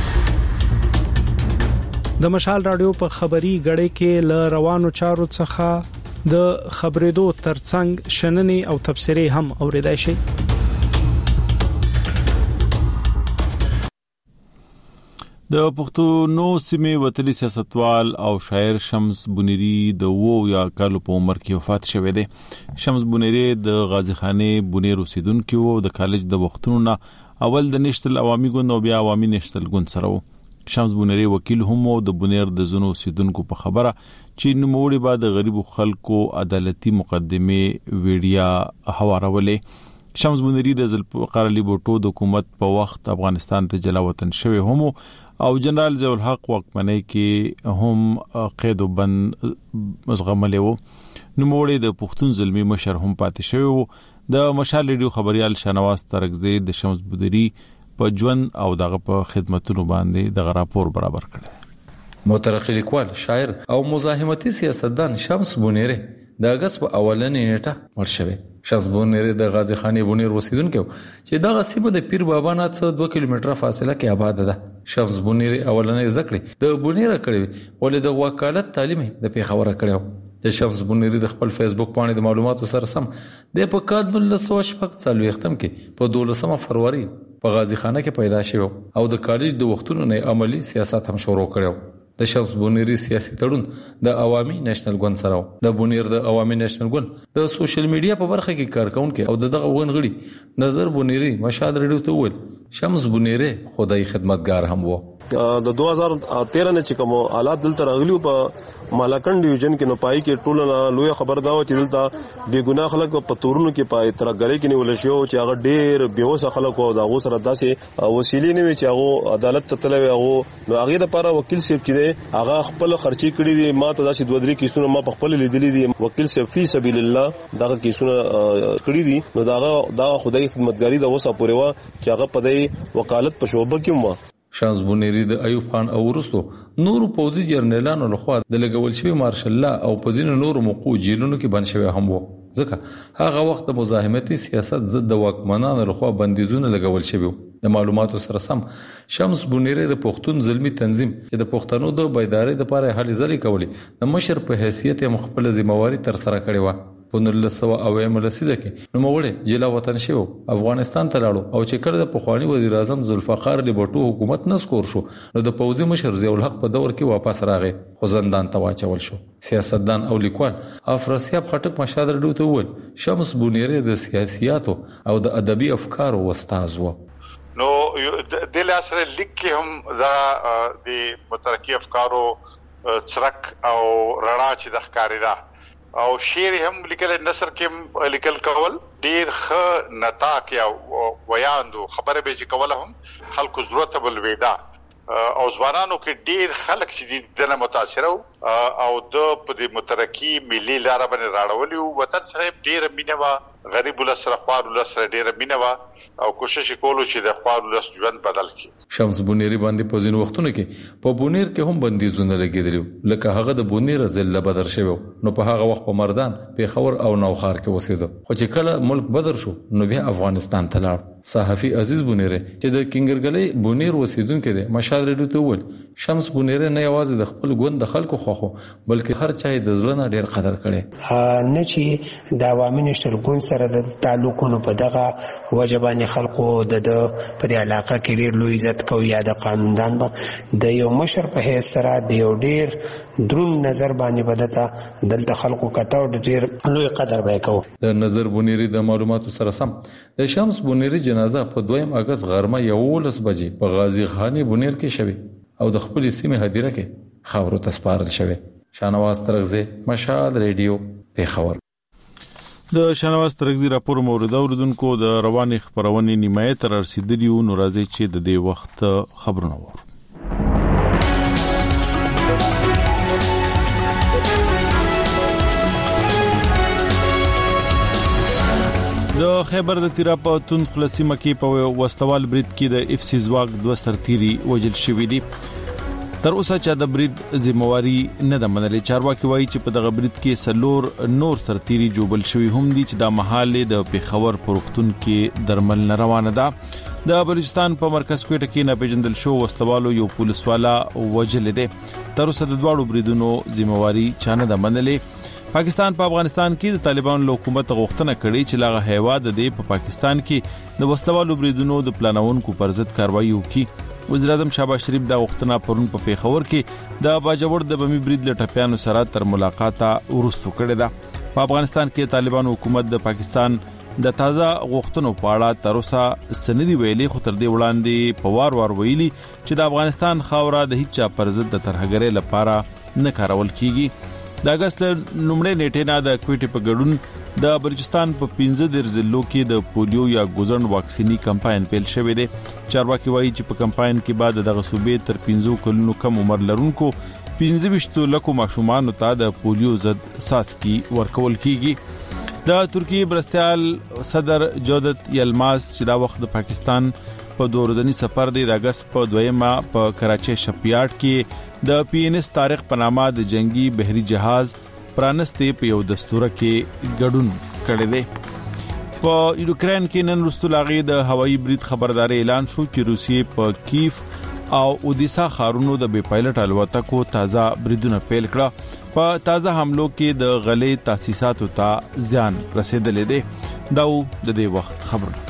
د مشال رادیو په خبري غړې کې ل روانو چارو څخه د خبرېدو ترڅنګ شننې او تبصرې هم اوریدای شي. د پښتونو سیمې وتلي سیاستوال او شاعر شمس بنيري د وو یا کالو په عمر کې وفات شوه دی. شمس بنيري د غازی خانه بنير اوسیدونکو وو. د کالج د وختونو نه اول د نېشنل عوامي ګوند او بیا عوامي نېشنل ګوند سره وو. شمس بنيري وکیل هم وو. د بنير د زونو اوسیدونکو په خبره چې نوموړي بعد د غریبو خلکو عدالتي مقدمه ویډیا حوارولې. شمس بنيري د ذوالفقار علي بوټو د حکومت په وخت افغانستان ته جلا وطن شوی هم او جنرال ضیاء الحق واکمنۍ کې هم قید وبند مزغملې وو. نوموړي د پښتون زلمي مشر هم پاتې شوی وو. د مشال ریډیو خبريال شنواز ترکزی د شمس بنيري په ژوند او دغه په خدماتونو باندې د راپور برابر کړی. مترقی لیکوال، شاعر او مزاحمتي سیاستدان شمس بنيري د اگست په اولنې نیټه مړ شوی. شمس بنيري د غازی خانه بنير اوسیدونکو چې دغه سیمه د پیر بابا نه څخه دوه کیلومتره فاصله کې آباد ده. شمس بنيري اولنې ذکر د بنير کړی ولې د وکالت تعلیم د پیښور کړو. د شمس بنيري د خپل فیسبوک باندې د معلوماتو سره سم د په کال نولس سوه شپږ څلوېښت کې په دولسمه فروری په غازی خانه کې پیدا شو او د کالج د وختونو نه عملی سیاست هم شروع کړو. د شمس بنيري سیاسي تړون د عوامي نېشنل ګوند سره د بنير د عوامي نېشنل ګوند د سوشل میډیا په برخه کې کارکونکو او دغه ونغړي نظر بنيري مشال ریډیو ته ویل شمس بنيري خدای خدمتګار هم وو. د دوه هزار تیرہ نه چې کوم حالات دلته راغلیو په مالاکنډ ډیویژن کې نو پای کې ټول لوی خبر دا و چې دلته بے ګناه خلک په تورونو کې پای ترګری کې نیول شو چې هغه ډېر بیوسه خلک او داغو سره داسې وسیلې نه وي چې هغه عدالت ته تلوي هغه نو هغه لپاره وکیل صاحب چې دی هغه خپل خرچي کړی دي. ما ته داسې دوه درې کیسونه ما په خپل لیدلې دي. وکیل صاحب فی سبیل الله دغه کیسونه کړی دي نو داغه دا خدای خدمتګاری د وسه پورې وا چې هغه په دې وکالت په شوبه کې مو. شمس بنيري د ایوب خان او ورستو نورو پوځي جرنیلانو لخوا د لګول شوی مارشل الله او پزینو نورو موقوع جیلونو کې بند شوی هم وو. ځکه هغه وخت د مزاحمتي سیاست ضد د واکمنانو لخوا بندیزونه لګول شوی. د معلوماتو سره سم شمس بنيري د پښتون زلمی تنظیم چې د پښتنو د بیداری لپاره هلې ځلې کولې د مشر په حیثیت مخبل ذمہواری تر سره کړې و. په نولس سوه اویا لسیزه کې نوموړی جلا وطن شو افغانستان ته لاړو او چې کله د پخوانی وزیر اعظم ذوالفقار علي بوټو حکومت نسکور شو نو د پوځي مشر ضیاء الحق په دور کې واپس راغی خو زندان ته واچول شو. سیاستدان او لیکوال افراسیاب خټک مشال ریډیو ته وویل شمس بنيري د سیاسياتو او د ادبي افکارو استاد و. نو د لاسره لیک کې هم دا د مترقی افکارو څرک او رڼا چې د ښکاری ده او شعر هم لیکل نثر کې لیکل کول ډیر ښه نتاق یا ویاندو خبره به چې کول هم خلکو ضرورت بل وېدا او ځوانانو کې ډیر خلک چې دنه متاثر او د په دې مترقی ملي لار باندې راړولیو وطن سره ډیر مینوا غریب ولسره خوار ولسره ډیر مینوا او کوشش کولو چې د خوار ولس ژوند بدل کړي. شمس بنيري باندې په ځینو وختونو کې په بونیر کې هم بندیزونه لګیدل لکه هغه د بونیر ضلع بدر شوی نو په هغه وخت په مردان پیښور او نوخار کې اوسېده خو چې کله ملک بدر شو نو بیا افغانستان ته لاړ. صحافي عزیز بونیره چې د کینګرګلې بونیر وسیدونکو دی مشال ریډیو ته ول شمس بونیره نه یوازې د خپل ګوند د خلکو خوخو بلکې هر چا د ځلنه ډیر قدر کړي نه چې د عوامي نشترګون سره د تعلقونو په دغه وجبانی خلکو د په دې علاقه کې ډیر لوی عزت کوي یا د قانوندان به د یو مشر په هیڅ سره د یو ډیر درون نظر باندې بدته دلته خلکو کته او ډیر لوی قدر به کوي. د نظر بونیری د معلوماتو سره سم د شمس بونیری جنازه په دویم اگست غرمه یولس بجې په غازی خانی بونیر کې شوه او د خپل سیمه هدیره کې خاورو تسپارل شوه. شانواز ترغزه مشال ریډیو پیښور. د شانواز ترغزي راپور مورد اوردونکو د رواني خبرونه نیمه تر رسیدلیو نو راځي چې د دې وخت خبرونه وو. د خیبر د تیرا په تون خلاصي مکی په وستوال برید کې د اف سی زواګ دوه سرتيري وجل شوې دي. تر اوسه چې د برید ذمہواری نه د منلې. چارواکي وایي چې په دغه برید کې سلور نور سرتيري جوبل شوی هم دي چې د محل د پیښور پروختون کې درمل نه روانه ده. د بلوچستان په مرکز کوټه کې نه پیژندل شو وسلوالو یو پولیس والا وجل دي. تر اوسه د دواړو بریدونو ذمہواری چانه د منلې. پاکستان په افغانستان کې د طالبانو له حکومت غوښتنه کړې چې لاغه هیواد د په پاکستان کې د وسلوالو بریدونو د پلانونکو پر ضد کاروایی وکړي. وزیر اعظم شهباز شریف دا غوښتنه پرون په پیښور کې د باجوړ د بمی برید لټپیانو سره تر ملاقاته ورستو کړې ده. په افغانستان کې طالبانو حکومت د پاکستان د تازه غوښتنو په اړه تر اوسه سندي ویلي خو تر دې وړاندې په وار وار ویلي چې د افغانستان خاوره د هیڅ پر ضد د ترهګرۍ لپاره نه کارول کیږي. د اگست نومړی نیټه نه د کوټې په ګډون د بلوچستان په پنځه در ضلعو کې د پولیو یا ګوزن واکسینی کمپاین پیل شوی دی. چارواکي وایي چې په کمپاین کې بعد دغه صوبې تر پنځه کلونو کم عمر لرونکو پنځه ویشت لکو ماشومان ته د پولیو ضد ساسکی ورکول کیږي. د ترکیه برستیال صدر جودت یلماس چې دا وخت د پاکستان په دورځنی سفر دی د اگست په دویمه په کراچي شپیاټ کې د پی ان اس تاریخ په نامه د جنگي بحري جهاز پرانستې په یو دستور کې ګډون کړی دی. په یوکرين کې نن وروسته لاغي د هوایي برید خبرداري اعلان شو چې روسیې په کیف او اودیسا ښارونو د بي پایلټ الوتکو تازه بریدونه پیل کړه. په تازه حملو کې د غلې تاسیساتو ته زیان رسیدلې دی. دا د دې وخت خبر.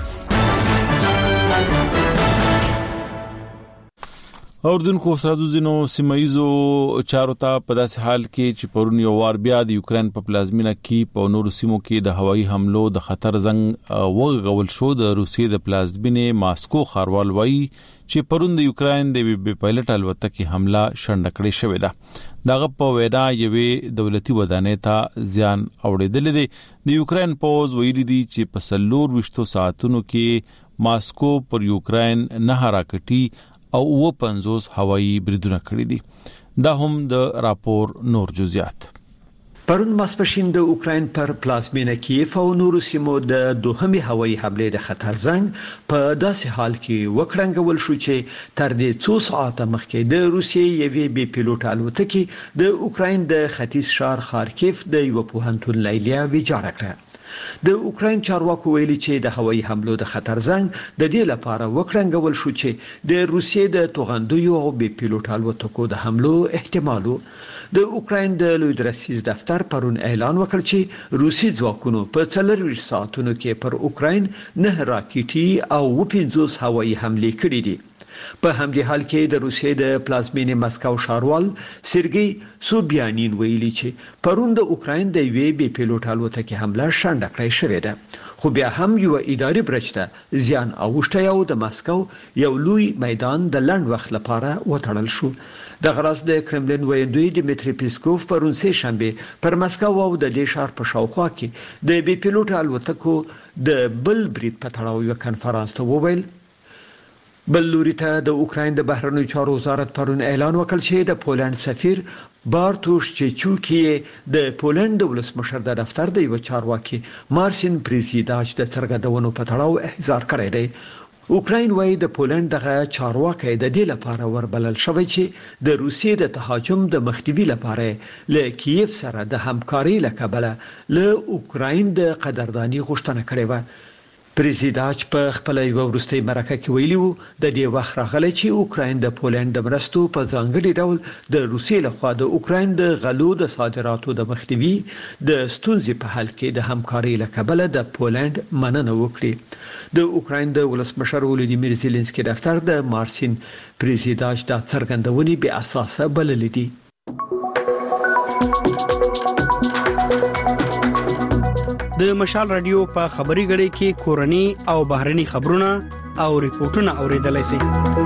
اوردونکو سرادو زینو سیمایزو چارو ته په داسې حال کې چې پرون یو وار بیا د یوکرين په پلازمینه کې په نورو سیمو کې د هوایي حملو د خطر زنګ وغول شو. د روسیې د پلازمینه ماسکو خاروال وایي چې پرون د یوکرين د بي پایلټ الوتکې حمله شنډ کړې شوې ده. دغه په وینا یوې دولتي ودانۍ ته زیان اوریدل دي. د یوکرين پوز ویلي دي چې په سلور وشتو ساعتونو کې ماسکو پر یوکرين نه حرکتي او و پنځوس هوایي بریدونه کړی دي. دا هم د راپور نور جزئیات. پرون ماسپښین د اوکراین پر پلازمینه کیف او نورو سیمو د دوهمې هوایي حملې د خطر زنګ په داسې حال کې وکړنګول شو چې تر دې څو ساعته مخکې د روسیې یوې بي پایلوټ الوتکې د اوکراین د ختیځ ښار خارکیف د یو پوهنتون لیلیا ویجاړه کړه. د اوکراین چارواکو ویلي چې د هوایي حملو د خطر زنګ د دې لپاره وکړنګول شو چې د روسیې د توغندیو او بي پایلوټ الوتکو د حملو احتمالو. د اوکراین د لوی درسیز دفتر پرون اعلان وکړ چې روسي ځواکونو په څلور ساعتونو کې پر اوکراین نه راکټي او پنځوس هوایي حملې کړې دي. په همدې حال کې د روسیې د پلازمینې مسکو ښاروال سرګي سوبیانین ویلي چې پرون د اوکراین د وی بي پایلوټ الوتکې حمله شنډه کړې شوې ده. خو بیا هم یو اداري برجته زیان اوښته او د مسکو یو لوی میدان د لنډ وخت لپاره وټړل شو. د غراس د کرملین ویندوی ډیمیټری پیسکوف پرون سه شنبه پر مسکو او د دې ښار په شاوخوا کې د بي پایلوټ الوتکو د بل برید په تړاو یو کنفرانس ته وویل. بل لوري ته د اوکراین د بهرنیو چارو وزارت پرون اعلان وکړ چې د پولند سفیر بارتوش چچوکی د پولند د ولسمشر د دفتر د یو چارواکي مارسین پریزیداچ د څرګندونو په تړاو احضار کړی دی. اوکراین وايي د پولند دغه چارواکي د دې لپاره وربلل شوی چې د روسیې د تهاجم د مخنیوي لپاره له کیف سره د همکاري لکبله له اوکراین د قدردانی غوښتنه کړې و. پریزیداچ په خپل یو ورستي مرکه کې ویلي وو د دې وخت راغلی چې اوکراین د پولند د مرستو په ځانګړي ډول د روسیې لخوا د اوکراین د غلو د صادراتو د مخنیوي د ستونزې په حل کې د همکارۍ له کبله د پولند مننه وکړي. د اوکراین د ولسمشر ولودیمیر زيلنسکي دفتر د مارسین پریزیداچ د څرګندونې بې اساسه بللې دي. د مشال رادیو په خبري غړي کې کورني او بهرني خبرونه او ریپورتونه اوریدلای شئ.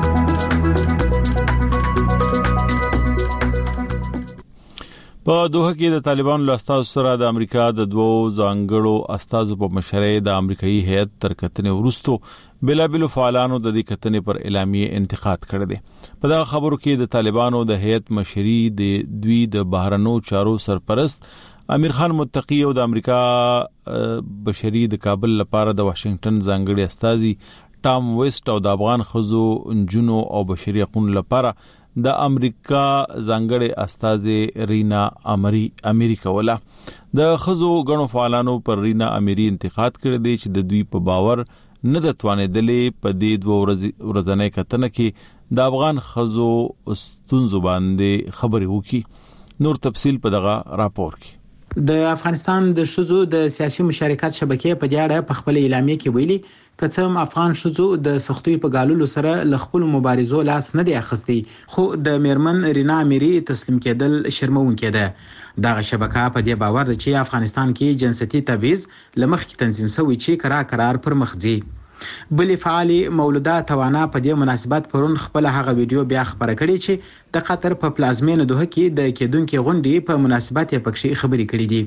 په دوحه کې د طالبانو له استازو سره د امریکا د دوو ځانګړو استازو په مشرۍ د امریکایي هیئت تر کتنې وروسته بلابلو فعالانو د دې کتنې پر اعلامیه انتقاد کړی دی. په دغه خبرو کې د طالبانو د هیئت مشري د دوی د بهرنیو چارو سرپرست امیر خان متقی او د امریکا بشري د کابل لپاره د واشنگټن ځانګړي استازي ټام ویسټ او د افغان خزو انجونو او بشري حقوقو لپاره د امریکا ځانګړي استازي رینا امری امریکا ولا د خزو غنو فعالانو پر رینا امری انتقاد کړی دی چې د دوی په باور نه د توانېدلې په دې دوه ورځې کتنه کې د افغان خزو ستونزو باندې خبرې وکړي. نور تفصيل په دغه راپور کې. د افغانستان د شذو د سیاسي مشارکت شبکې په دې اړه په خپل اعلامیه کې ویلي کڅم افغان شذو د سختۍ په ګالولو سره لخپل مبارزو لاس نه دی اخستي خو د میرمن رینا امری تسلیم کېدل شرمونکې ده. دغه شبکه په دې باور ده چې افغانستان کې جنسيتي تبعیض لمخ کې تنظیم شوی چې کرا قرار پر مخ ځي. بلی فعالی مولوده توانا په دې مناسبت پرون خپل هغه ویډیو بیا خبره کړې چې د قطر په پلازمینه دوحه کې د کېدونکو غونډې په مناسبت یې پکې خبرې کړې دي.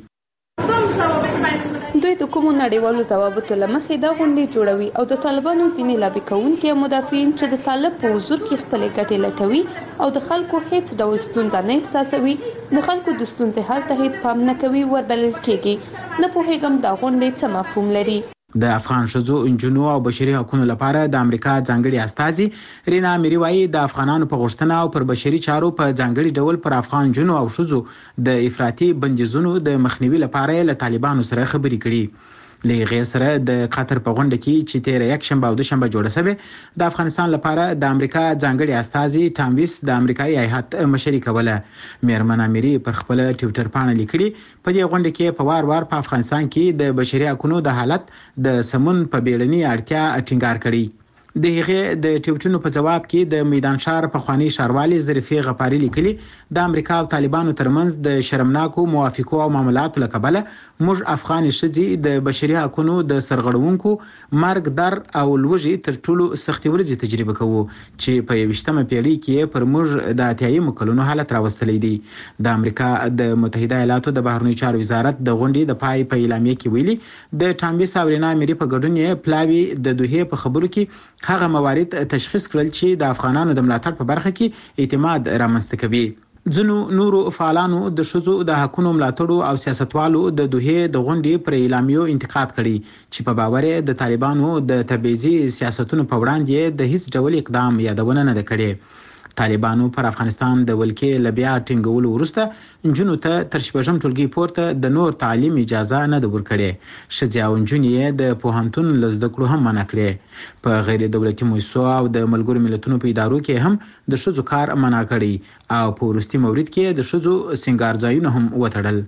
دوی د کومو نړیوالو ضوابطو لمخې دا غونډې جوړوي او د طالبانو ځینې لابي کوونکي مدافعین چې د طالب په حضور کې خپل ګټې لټوي او د خلکو هیڅ ډول ستونزه نه احساسوي د خلکو د ستونزې حل ته هیڅ پام نه کوي وربلل کېږي. نه پوهېږم دا غونډې څه مفهوم لري. د افغان شذو انجونو او بشري حقوقو لپاره د امریکا ځانګړي استازي رینا امری وايي د افغانانو په غوښتنه او پر بشري چارو په ځانګړي ډول پر افغان جنو او شذو د افراطي بندیزونو د مخنیوي لپاره له طالبانو سره خبرې کړي. لغه سره د قطر په غونډه کې چې تیر یک شنبه او دوشنبه جوړه شوه د افغانستان لپاره د امریکا ځانګړي استازي ټام ویس د امریکایي هیئت مشري کوله. میرمن امری پر خپل ټوئیټر باندې لیکلي په دې غونډه کې په وار وار په افغانستان کې د بشري حقوقو د حالت د سمون په بیړني اړتیا ټینګار کړي. د هغه د ټویټونو په جواب کې د میدان شهر په خواني شاروالي ظریفي غفاری لیکلي د امریکا او طالبانو ترمنځ د شرمناکو موافقو او معاملاتو لکبله موږ افغان شذي د بشري حقوقو د سرغړونکو مرګ در او لوږي تر ټولو سختي ورځي تجربه کوو چې په یوشتمه پیړۍ کې پر موږ د اتیاي مکلونو حالت راوستلې دي. د امریکا د متحده ایالاتو د بهرنیو چارو وزارت د غونډې د پای په اعلامیه کې ویلي د ټامبي ساورینا امری په ګډون یې پلاوی د دوه په خبرو کې هغه موارد تشخیص کړل چې د افغانانو د ملاتړ په برخه کې اعتماد رامنځته کوي. ځنو نورو فعالانو د شذو د حقوقو ملاتړو او سیاستوالو د دوه د غونډې پر اعلامیو انتقاد کړي چې په باور د طالبانو د تبعیضي سیاستونو په وړاندې د هیڅ ډول اقدام یادونه نه کړي. طالبانو پر افغانستان د ولکې لبیا ټینګولو وروسته انجونو ته تر شپږم ټولګي پورته د نور تعلیم اجازه نه ده ورکړې. ښځې او نجونې د پوهنتون له زده کړو هم منع کړې. په غیر دولتي مؤسسو او د ملګرو ملتونو په ادارو کې هم د ښځو کار منع کړی او په وروستي مورید کې د ښځو سنگار ځایونه هم وتړل.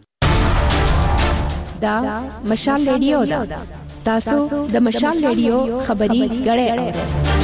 دا مشال ریډیو ده. تاسو د مشال ریډیو خبري غړې اورئ.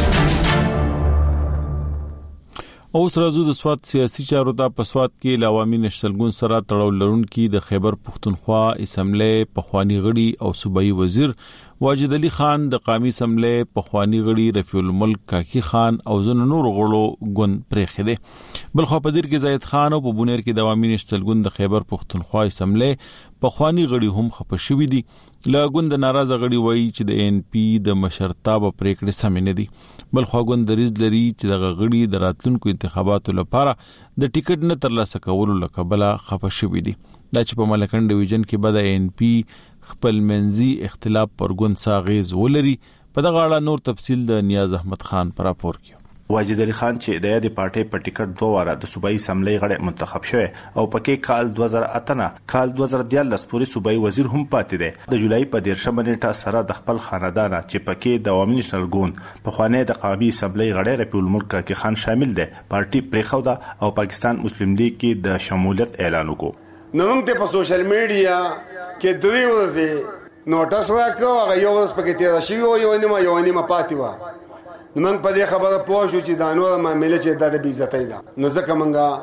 اوس راځو د سواد سیاسي چارو ته. په سواد کې د عوامي نشلګون سره تړاو لرونکي د خیبر پختونخوا اسمبلی پخوانی غړي او صوبایي وزیر واجد علي خان د قومي اسمبلی پخوانی غړي رفیع الملک کاکی خان او زن نور غړو ګوند پرېخې دي. بل خو په دیر کې زید خان او په بونیر کې د عوامي نشلګون د خیبر پختونخوا اسمبلی پخوانی غړي هم خپه شوي دي. له ګوند ناراضه غړي وایي چې د ان پی د مشرتابه پریکړې سمې نه دي. بل خو ګوند دریز لري چې د غړي د راتلونکو انتخاباتو لپاره د ټیکټ نه ترلاسه کولو لکبله خپه شوي دي. دا چې په ملکن ډیویژن کې به د ان پی خپل منځي اختلاف پر ګوند ساغیز ولري. په دغه اړه نور تفصیل د نیاز احمد خان پر راپور کې. واجد علي خان چې د یادې پارټۍ په ټیکټ دوه واره د صوبایي اسمبلی غړی منتخب شوی او پکې کال دوه زره اته نه کال دوه زره دیارلس پورې صوبایي وزیر هم پاتې دی. د جولای په دیرشمه نیټه سره د خپل خاندان چې پکې د عوامي نېشنل ګوند پخوانی د قومي اسمبلی غړی رفیع الملک کاکي خان شامل دی پارټي پریښوده او پاکستان مسلم لیگ کې د شمولیت اعلان وکړو. نو موږ ته په سوشل میډیا کې دوی ورځې نوټس راکړو هغه یو ورځ پکې تیر شي او یو نیمه یو نیمه پاتې و. نو موږ په دې خبره پوه شو چې دا نور معاملې چې د بې عزتۍ ده نو ځکه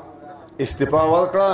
موږ استعفا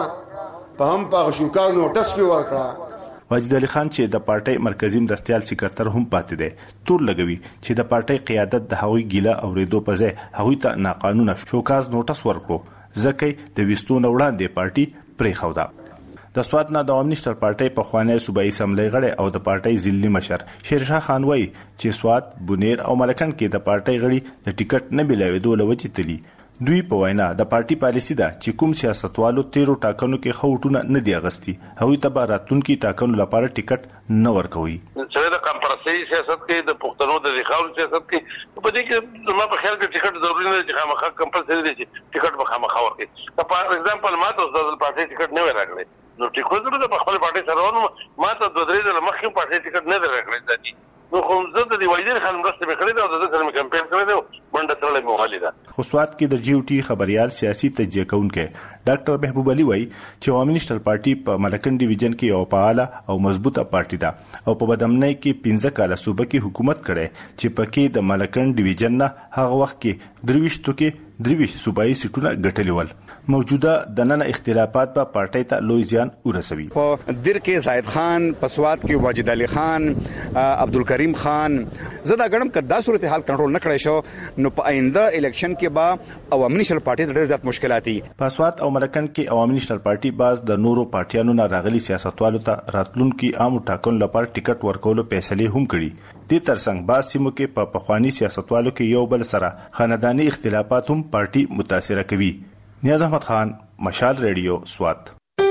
ورکړه په هم په شوکار نوټس کې ورکړه. واجد علي خان چې د پارټۍ مرکزي مرستیال سکرټر هم پاتې دی تور لګوي چې د پارټۍ قیادت د هغوی ګیله اوریدو په ځای هغوی ته ناقانونه شوکاز نوټس ورکړو ځکه د ویستو نه وړاندې پارټي پریښوده. د سوات نه د عوامي نېشنل پارټۍ پخوانی صوبایي اسمبلی غړی او د پارټۍ ضلعي مشر شیرشاه خان وایي چې سوات، بونیر او ملکند کې د پارټۍ غړي د ټیکټ نه بېلوېدو له وجې تلي. دوی په وینا د پارټي پالیسي ده چې کوم سیاستوالو تیرو ټاکنو کې خوټونه نه دی اغستی هغوی ته به راتلونکي ټاکنو لپاره ټیکټ نه ورکوي. چې د کمپرسي سیاست کې د پښتنو د ریښاو سیاست کې په دې کې ما په خیال کې ټیکټ ضروري نه دی چې خامخا کمپلسري دی چې ټیکټ به خامخا ورکړي. فار ایگزامپل ما ته د پارټي ټیکټ نه ورکړي نو ټیکټ ضروري د خپل پارټي سره ونه ما ته د درې د مخکې پارټي ټیکټ نه ورکړي ځکه نو خو زه د دې وایي خلک مرسته وکړي دا د سره کمپاین کړی دی منډه سره موالي ده. خو سوات کې د جی او ټي خبريال سیاسي تجزیه کوونکې ډاکټر محبوب علي وایي چې عوامي نېشنل پارټي په ملکند ډیویژن کې یو فعاله او مضبوطه پارټي ده او په بدامنۍ کې پنځه کاله صوبه کې حکومت کړي چې پکې د ملکند ډیویژن نه هغه وخت کې درويشتو کې درويش صوبایي سیټونه ګټلي ول. موجوده د نن اختلافات په پارټۍ ته لوی زیان ورسوي. په دیر کې زاهد خان، په سوات کې واجد علي خان، عبدالکریم خان زدا ګڼم که دا صورتحال کنټرول نه کړی شو نو په آینده الیکشن کې به عوامي نېشنل پارټي ډېر زیات مشکلات دي. په سوات او ملکند کې عوامي نېشنل پارټي باز د نورو پارټیانو نه راغلي سیاستوالو ته راتلونکي عام ټاکنو لپاره ټیکټ ورکولو فیصله هم کړي. دې ترڅنګ باز سیمو کې په پخوانی سیاستوالو کې یو بل سره خاندانی اختلافات هم پارټي متاثر کوي. نیاز احمد خان، مشال ریډیو، سوات.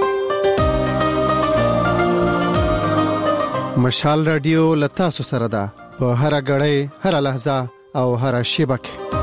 مشال ریډیو لتا سره ده په هر غړې هر لحظه او هر شیبه کې.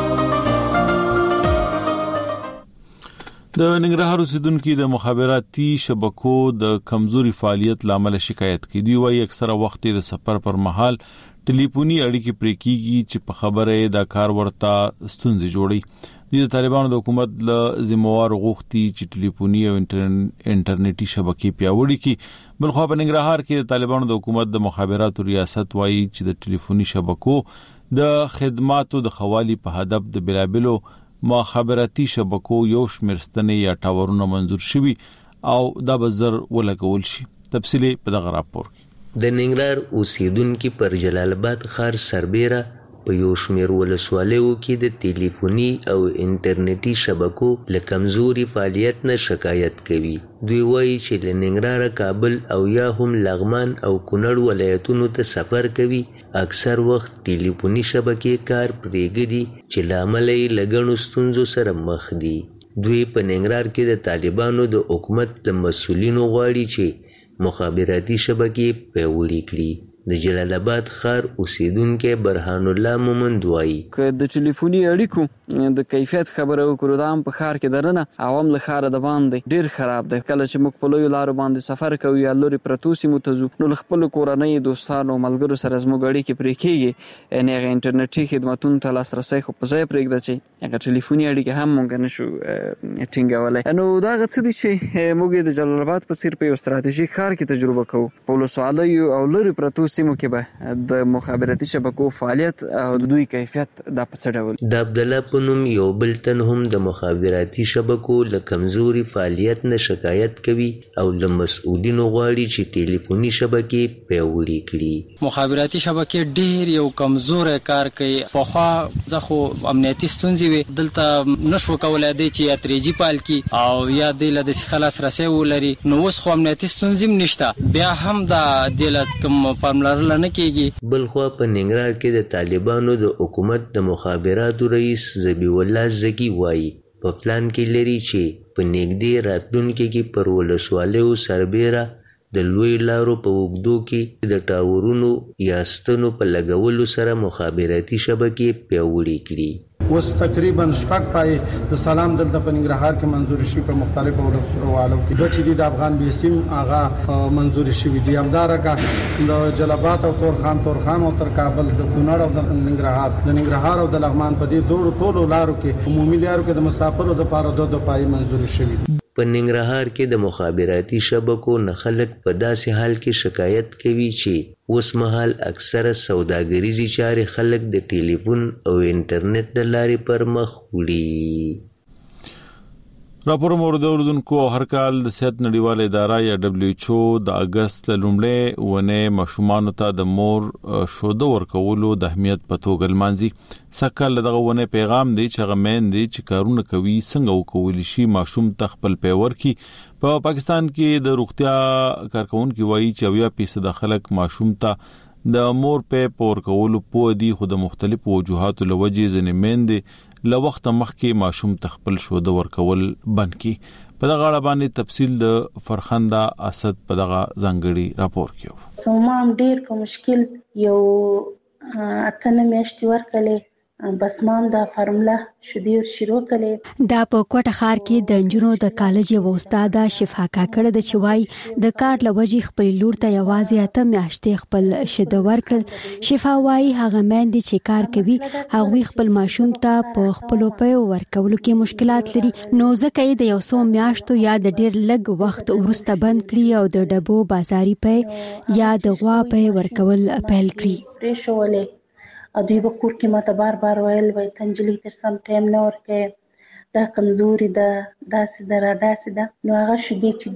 د ننګرهار اوسیدونکو د مخابراتي شبکو د کمزوري فعالیت لامل شکایت کوي. دی وايي اکثره وخت د سفر پر مهال ټلیفوني اړیکې پرې کیږي چې په خبره دا کار ورته ستونزې جوړي. د طالبانو د حکومت له ذمہوار غوښتي چې ټلیفوني او انټرنیټي شبکې پیاوړې کړي. بلخو په ننګرهار کې د طالبانو د حکومت د مخابراتو ریاست وايي چې د ټلیفوني شبکو د خدماتو د خوالي په هدف د بلابلو مخابراتي شبکو یو شمېرستنې یا ټاورونه منظور شوي او دا به زر ولګول شي. تفصیلی په دغه راپور کې. د ننګرهار اوسیدونکو پر جلال آباد ښار سربیره په یو شمېر ولسوالیو کې د ټلیفوني او انټرنیټي شبکو له کمزوري فعالیت نه شکایت کوي. دوی وایي چې له ننګرهاره کابل او یا هم لغمان او کونړ ولایتونو ته سفر کوي اکثر وخت ټلیفوني شبکې کار پرېږدي چې له امله یې له ګڼو ستونزو سره مخ دي. دوی په ننګرهار کې د طالبانو د حکومت د مسؤلینو غواړي چې مخابراتي شبکې پیاوړې کړي. د جلال آباد ښار اوسیدونکو برهان الله مومند وایي که د ټلیفوني اړیکو د کیفیت خبره وکړو دا هم په ښار کې درنه عوام له ښاره د باندې ډیر خراب دی. کله چې موږ په لویو لارو باندې سفر کوو یا لوري پرتو سیمو ته ځو نو له خپلو کورنۍ دوستانو ملګرو سره زموږ اړیکې پرې کېږي یعنې هغه انټرنیټي خدمتونو ته لاسرسی خو په ځای پرېږده چې هغه ټلیفوني اړیکې هم موږ نشو ټینګولی. نو دا هغه څه دي چې موږ یې د جلال آباد په څېر په یو ستراتیژیک ښار کې تجربه کوو. په ولسوالیو او لوري پرتو سیمو کې به د مخابراتي شبکو فعالیت او د دوی کیفیت دا په څه ډول د عبد الله په نوم یو بل تن هم د مخابراتي شبکو له کمزوري فعالیت نه شکایت کوي او له مسؤلینو غواړي چې ټلیفوني شبکې پیاوړې کړي. مخابراتي شبکې ډېر یو کمزوری کار کوي. پخوا زه خو امنیتي ستونزې وې دلته نشو کولی دی چې یا ترې جي پال کړي او یا دی له داسې ښه لاسرسی ولري. نو اوس خو امنیتي ستونزې هم نشته بیا هم دا دې له کوم پاملرنه نه کېږي. بلخوا په ننګرهار کې د طالبانو د حکومت د مخابراتو رئیس ذبیح الله زکی وایي په پلان کې لري چې په نږدې راتلونکي کې پر ولسوالیو سربیره د لوی لارو په اوږدو کې د ټاورونو یا ستنو په لګولو سره مخابراتي شبکې پیاوړې کړي. اوس تقریبا شپږ پای د سلام دلته په ننګرهار کې منظور شي په مختلفو ولسوالو کې د چې د افغان بیسیم هغه منظور شي دي همدارنګه د جلبات او تورخان تورخان او تر کابل د کونړ او د ننګرهار د ننګرهار او د لغمان په دې دوه ټولو لارو کې عمومي لارو کې د مسافرو د لپاره د دوه پای منظور شي. په ننګرهار کې د مخابراتي شبکو نه خلک په داسې حال کې شکایت کوي چې اوس مهال اکثره سوداګریزي چارې خلک د ټلیفون او انټرنیټ د لارې پر مخ وړي. راپور مورد اوردونکو هر کال د صحت نړیواله اداره یا دبليو ایچ او د اگست لومړی ونه ماشومان ته د مور شوده ورکولو د اهمیت په توګه لمانځي. سکهال دغه ونه پیغام دی چې غمین دی چې کارونه کوي څنګه وکول شي ماشوم ته خپل پیور کی. په پا پاکستان کې د روغتیا کارکونکو وایي چې اویا فیصد خلک ماشوم ته د مور په پور کولو په دي خو د مختلفو وجوهاتو لوجې ځنې مېندې له وخت مخکې ماشوم تخپل شوده ورکول بند کی. په دغه اړه باندې تفصیل د فرخنده اسد په دغه ځانګړي راپور کې. سومام ډیر په مشکل یو اتنه میاشتې ورکلې بس مام دا فارمولا شدي شروع کړي. دا په کوټه خار کې د انجونو د کالج یو استاد شفا کاکړه د چوي د کار لوجي خپل لور ته یوازې اته میاشتې خپل شده ورکړ. شفا وايي هغه مېندې چې کار کوي هغه خپل ماشوم ته په خپل په ورکولو کې مشکلات لري نو ځکه د یو څو میاشتو یا د ډیر لږ وخت ورسته بند کړي او د ډبو بازاري په یا د غوا په ورکول پیل کړي. ریښولې ادوی به کور کې ماته بار بار ویل وای تنجلی تر سم ټایم نه ورکې دا کمزوري ده داسې ده را داسې ده نو هغه شدې چې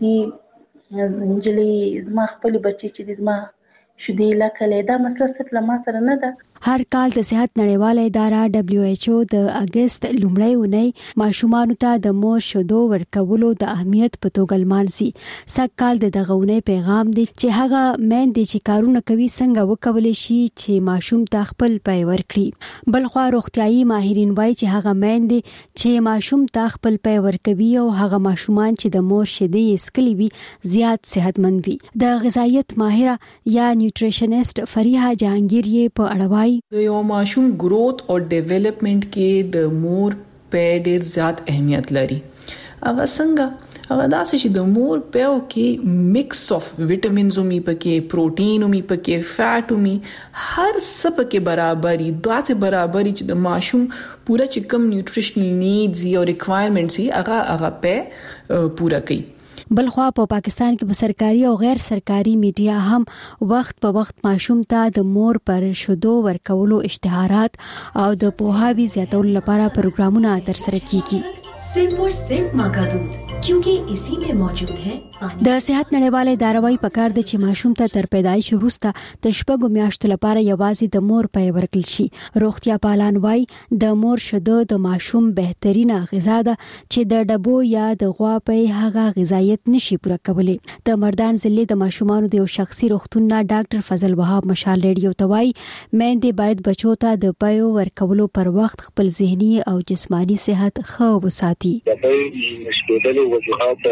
دي انجلی زما خپل بچی چې دي زما شدې لکلې دا مسله صرف له ما سره نه ده. هر کال د صحت نړیواله اداره دبليو ایچ او د اگست لومړی ونی ماشومان ته د مور شودو ورکولو د اهمیت په توګه لمانځي. سږ د دغه ونی پیغام دی چې هغه مېندې چې کارونه کوي څنګه وکولای شي چې ماشوم ته خپل پای ورکړي. بل خو روغتيایي ماهرین وایي چې هغه مېندې چې ماشوم ته خپل پای ورکوي او هغه ماشومان چې د مور شیدې اسکلي وي زیات صحتمند وي. د غذایت ماهره یا نیوټریشنست فریحه جهانگیر یې په اړه وایي د یو ماشوم گروث او ډیولپمنٹ کې د مور په ډیر زیات اهمیت لري. هغه څنګه هغه داسې چې د مور په کې مکس اف وټامینز او می پکې پروتین او می پکې فیټ او می هر څه پکې برابرۍ داسې برابرۍ چې د ماشوم پورا چې کوم نیوټریشنل نیډز او ریکوایرمنټس هغه هغه په پورا کوي. بل خو په پاکستان کې په سرکاري او غیر سرکاري میډیا هم وخت په وخت ماشوم ته د مور پر شودو ورکولو اشتهارات او د پوهاوی زیاتولو لپاره پروګرامونه ترسره کیږي. सिर्फ और सिर्फ माँ का दूध क्योंकि इसी में मौजूद है पानी. د صحت نړیواله اداره وايي پکار د چې ماشوم ته تر پیدایش وروسته د شپږو میاشتو لپاره یوازې د مور پای ورکړل شي. روغتیا پالان وايي د مور شوده د ماشوم بهترینه غذا ده چې د ډبو یا د غوا پای هغه غذایت نشي پوره کولی. د مردان ضلع د ماشومانو د یو شخصي روغتون نه ډاکټر فضل وهاب مشال ریډیو ته وايي مېندې باید بچو ته د پای ورکولو پر وخت خپل ذهني او جسمانی صحت ښه وساتي. د دې مشکلاتو وجوهات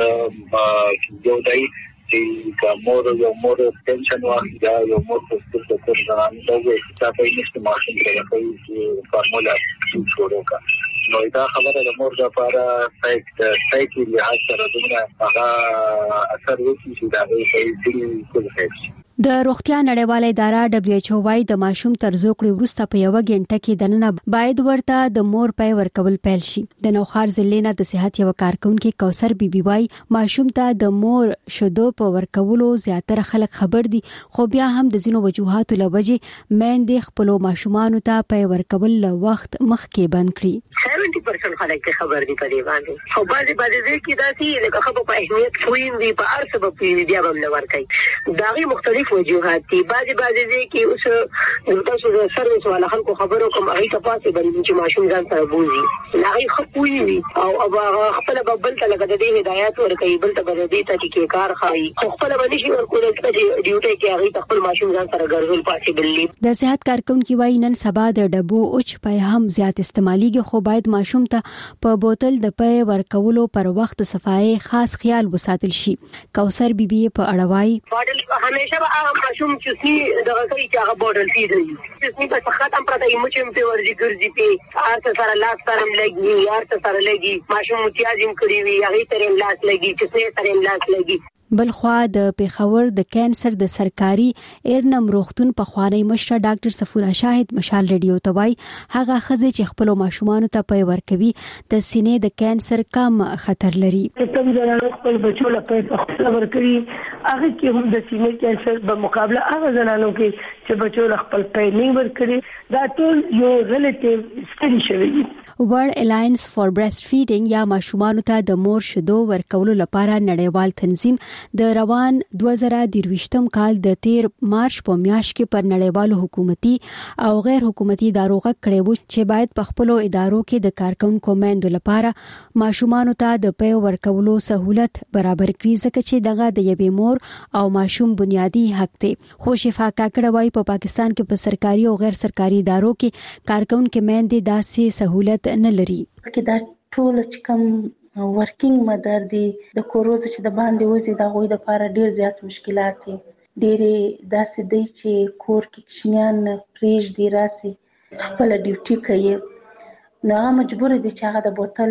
یو دی چې کومور یو مور ټینشن واخلي دا یو مور په ستر د کور ځان دا وایي چې په نشته ماشوم کې کوي فارمولا شروع کا نو دا خبره د مور لپاره فیکټ سایکل لحاظ سره دغه هغه اثر وکړي چې دا په دې کول هیڅ د روغتیا نړیواله اداره دبليو ایچ او وايي د ماشوم تر زوکړې وروسته په یو غنټه کې دننه باید ورته د مور پای ورکول پیل شي. د نوخار ضلع نه د صحت یو کارکونکو کوثر بیبي وايي ماشوم ته د مور شودو په ورکولو زیاتره خلک خبر دي خو بیا هم د زینو وجوهاتو لوجې مېندې خپل ماشومان ته پای ورکول له وخت مخکې بند کړي. سبعين پرسنټ خلک خبر دي په دې باندې خو بعضي بعضي کې دا چې لکه خبره په اهمیت خوین دي په هر سبب کې بیا هم نه ورکړي. داغي مختلف وجوهات دي بعضي بعضي دي کې اوس تاسو د سرویس والا خلکو خبرو کوم هغه تاسو باندې چې ماشوم ځان سره بوزي هغه خپوي وي او خپل بل ته لګد دي هدایت ورکړي بل ته بل دي ته کې کار خایي خپل باندې شي ورکول چې ډیوټي کې هغه خپل ماشوم ځان سره ګرځول پاسبل دي. د صحت کارکونکو وايي نن سبا د ډبو اوچ پای هم زیات استعماليږي خو باید ماشوم ته په بوتل د پای ورکولو پر وخت صفای خاص خیال وساتل شي. کوثر بیبي په اړه وايي بوتل همیشه هغه ماشوم چې سي دغه کوي چې هغه بوتل فی دی چې په ختم پرته یې مچم په ورځي ګرځي په ارته سره لاس سره لګي ارته سره لګي ماشوم متیازم کړی وي هغه ترې لاس لګي چې څه ترې لاس لګي. بلخوا د پیښور د کینسر د سرکاري ایرنم روغتون په خوانی مشر ډاکټر صفورا شاهد مشال ریډیو توای هغه خزه چې خپل ماشومان ته پي ورکوي د سینې د کینسر کم خطر لري. کوم ځای خپل بچو لپاره په خپل ورکوي هغه کې هم د سینې کینسر په مقابله هغه زنانو کې چې بچو خپل پي نه ورکړي دا ټول یو ریلیټیو سټډي شوی. ورلد الاینس فار بریسټ فیډینګ یا ماشومان ته د مور شیدو ورکولو لپاره نړیوال تنظیم د روان دوه زره درویشتم کال د تیر مارچ په میاشت کې پر نړیوالو حکومتي او غیر حکومتي ادارو غږ کړی و چې باید په خپل ادارو کې د کارکونکو میندو لپاره ماشومان ته د پي ورکولو سہولت برابر کړي ځکه چې دغه د یوې مور او ماشوم بنیادی حق دی. خو شفا کاکړه وايي په پاکستان کې په سرکاري او غیر سرکاري ادارو کې کارکونکو میندې داسې سہولت نه لري. کې دا ټول چې کوم ورکینګ مدر دی د کوروز چې د باندې وځي دا غوي د لپاره ډیر زیات مشکلات دي. ډېرې داسې دی چې کور کې کشنیان پریج دی راسي خپل ډیوټي کوي نو مجبور دي چې هغه د بوتل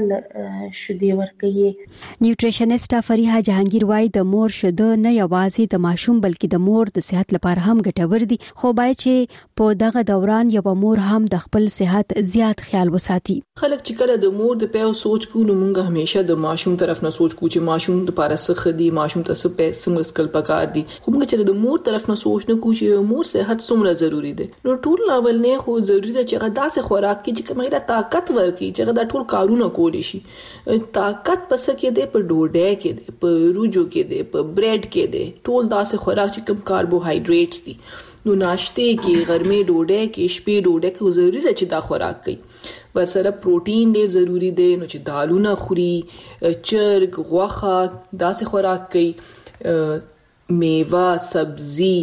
شیدې ورکوي. نیوټریشنست فریحه جهانگیر وايي د مور شیدو نه یوازې د ماشوم بلکې د مور د صحت لپاره هم ګټور دي خو باید چې په دغه دوران یو مور هم د خپل صحت زیات خیال وساتي. خلک چې کله د مور د پیو سوچ کو نو مونږ همیشه د ماشوم طرف نه سوچ کو چې ماشوم د لپاره څه خدي ماشوم ته څه پیسې مسکل پکار دي خو مونږ چې د مور طرف نه سوچ نه کو چې مور صحت څومره ضروری ده نو ټول لاول نه خو ضروری ده چې غدا سه خوراک کې چې کومه طاقت ورکی چې دا ټول کارونه کولی شي. طاقت پس کې دی په ډوډۍ کې دی په روجو کې دی په بریډ کې دی ټول داسې خوراک چې کوم کاربوهایډریټس دي نو ناشته کې غرمې ډوډۍ کې شپې ډوډۍ کې ضروری ده چې دا خوراک کوي. ورسره پروتین ډیر ضروری دی نو چې دالونه خوري چرګ غوښه داسې خوراک کوي میوه سبزی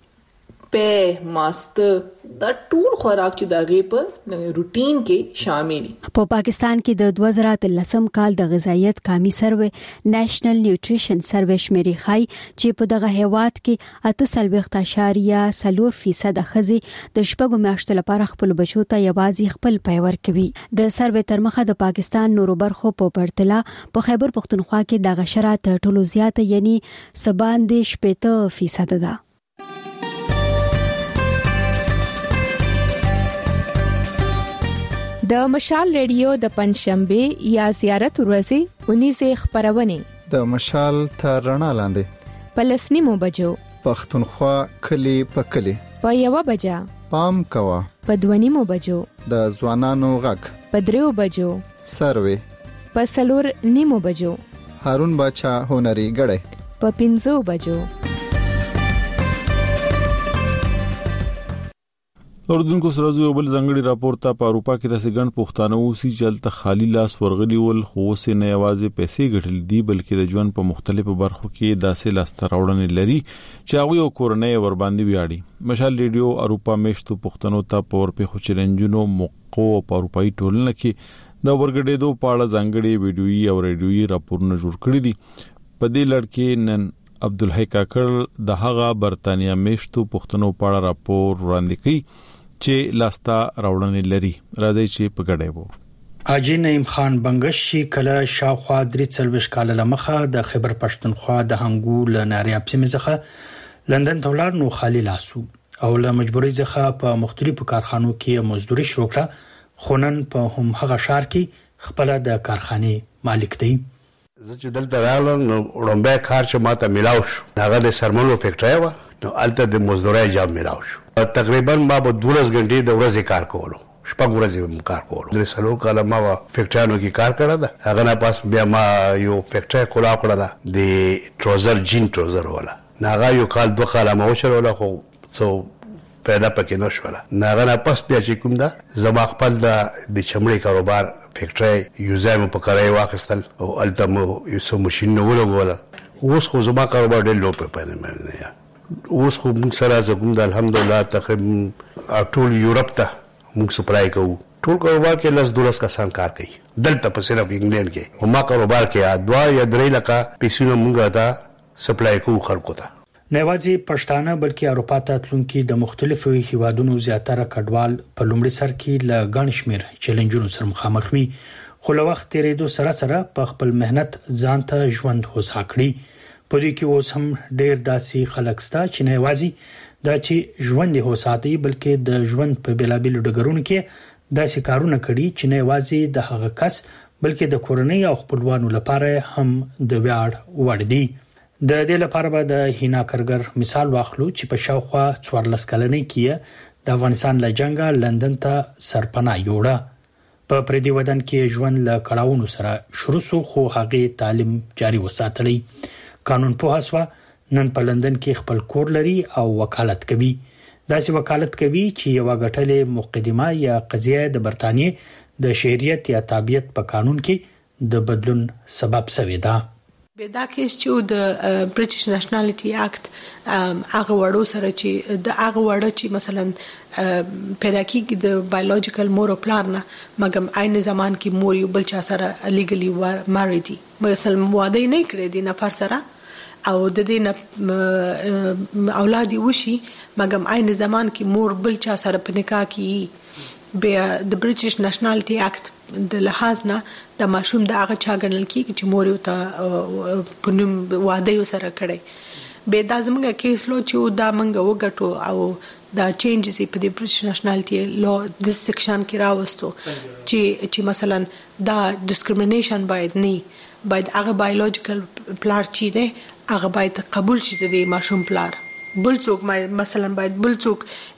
په ماست دا ټول خوراک چې دغه په روټین کې شامل دي. په پاکستان کې د دوه زره اتلسم کال د غذایت قومي سروې نېشنل نیوټریشن سروې شمیرې ښایي چې په دغه هیواد کې اته سلويخت اشاریه څلور فیصد خزي د شپږو میاشتو لپاره خپل بچو ته یوازې خپل پي ورکوي. د سروې تر مخه د پاکستان نورو برخو په پرتله په خیبر پختونخوا کې دغه شرایط ټولو زیاته یعنی سباندې شپږ فیصد ده. د مشال ریډیو د پنځشنبه یا زیارت ورځې اونیزه خبرونه د مشال تر رڼا لاندې پلسنی مو بجو پختونخوا کلی په کلی په یو بجا پام کوا په دونی مو بجو د ځوانانو غږ په دریو بجو سروې په سلور نیمو بجو هارون باچا هنري غړې په پنځو بجو. اردوونکو سره یو بل ځنګړي راپور ته په اروپا کې د سګن پښتانه اوسې چلته خالی لاس ورغلي ول خو سه نه یوازې پیسې ګټل دي بلکې د ژوند په مختلفو برخو کې داسې لاس تراوړنې لري چې هغه یو کورنۍ ور باندې ویاړي. مشال ریډیو اروپا میشتو پښتنو ته پور په خو چیلنجونو موقو په اروپאי ټولنه کې د ورګډېدو په اړه ځنګړي ویډیويي او ریډیويي راپورونه جوړ کړي دي. په دې لړ کې نن عبدالحی کاکړ د هغه برتانیا میشتو پښتنو په اړه راپور وړاندې کړي چې لاستا راوړنې لري. راځي چې په ګډه وو اجي نعیم خان بنگش چې کله شاوخوا درې څلويش کال لمخه د خیبر پښتونخوا د هنګو ل ناریاب سیمه څخه لندن ته ولاړ نو خالی لاسو او له مجبوري څخه په مختلفو کارخانو کې مزدوري شروع کړه خونن په هم هغه شهر کې خپل د کارخانه مالک دی. زه چې دلته راغلم نو وړاندې کار چې ماته ملاو شو هغه د سرمنو فیکټری و نو الته د مزدوري جاب ملاو شو. تقریبا ما به دولس غنټې د ورځې کار کولو شپږ ورځې کار کولو. درې سلو کاله ما فیکټریانو کې کار کړی دا هغه نه پاس بیا ما یو فیکټری کولا کړی دا د ټروزر جین ټروزر ولا ناغه یو کال دوه کاله ما وشروله خو څو پیدا پکې نشوله ناغه نه پاس بیا چې کوم دا زما خپل د چمړې کاروبار فیکټری یوزایم په کارای واخستل او التمو یو څو ماشين نو ولګول. اوس خو زما کاروبار ډېر لو په پنه مې اوس خو موږ سره زګوم د الحمدلله تقریبا ټول یورپ ته موږ سپلای کوو. ټول کاروبار کې لس دولس کسان کار کوي دلته په صرف انګلند کې او ما کاروبار کې دوا یا درې لکه پیسونه موږ ته سپلای کوو خلکو ته. نه یوازې پښتانه بلکې اروپا ته تلونکي د مختلفو هیوادونو زیاتره کډوال په لومړي سر کې له ګڼ شمېر چیلنجونو سره مخامخ وي، خو له وخت تیریدو سره سره په خپل مهنت ځان ته ژوند هوسا کړي. په دې کې اوس هم ډېر داسې خلک شته چې نه یوازې دا چې ژوند هوسا دي بلکې د ژوند په بېلابېلو ډګرونو کې داسې کارونه کړي چې نه یوازې د هغه کس بلکې د کورنۍ او خپلوانو لپاره هم د ویاړ وړ دي. د دې لپاره به د هینا کرګر مثال واخلو چې په شاوخوا څوارلس کلنۍ کې د افغانستان له جنگه لندن ته سرپناه یوړه. په پردي وطن کې ژوند له کړاوونو سره شروع شو، خو هغه تعلیم جاري وساتلی. قانون په حساب نن په لندن کې خپل کور لري او وکالت کوي. داسې وکالت کوي چې یو غټلې مقدمه یا قضیه د برتانیې د شهریت یا تابعیت په قانون کې د بدلون سبب شوی ده. به دا کیس چې د برټیش نېشنالټي اکټ هغه وړو سره چې د هغه وړو چې مثلا پیدا کیږي د بایولوژیکل مور او پلار نه، مګم عین زمان کې مور یو بل چا سره لیګلی مارید دي، مثلا واده نه کړی دي نفر سره او د دې نه اولاد وشي، مګم عین زمان کې مور بل چا سره په نکاح کې به د برټیش نېشنالټي اکټ د لحاظ نه د ماشوم د هغه چا ګڼل کیږي چې مور یو ته په نوم واده سره کړی. به دا زموږ کیس لو چې دا منګه وګټو او دا چینجز په د برټیش نېشنالټي لو د سیکشن کې راوستو چې چې مثلا دا ډیسکریمینیشن باید نه، باید هغه بایولوژیکل پلار چې دی هغه باید قبول شي د ماشوم پلار، بل څوک مثلا باید بل څوک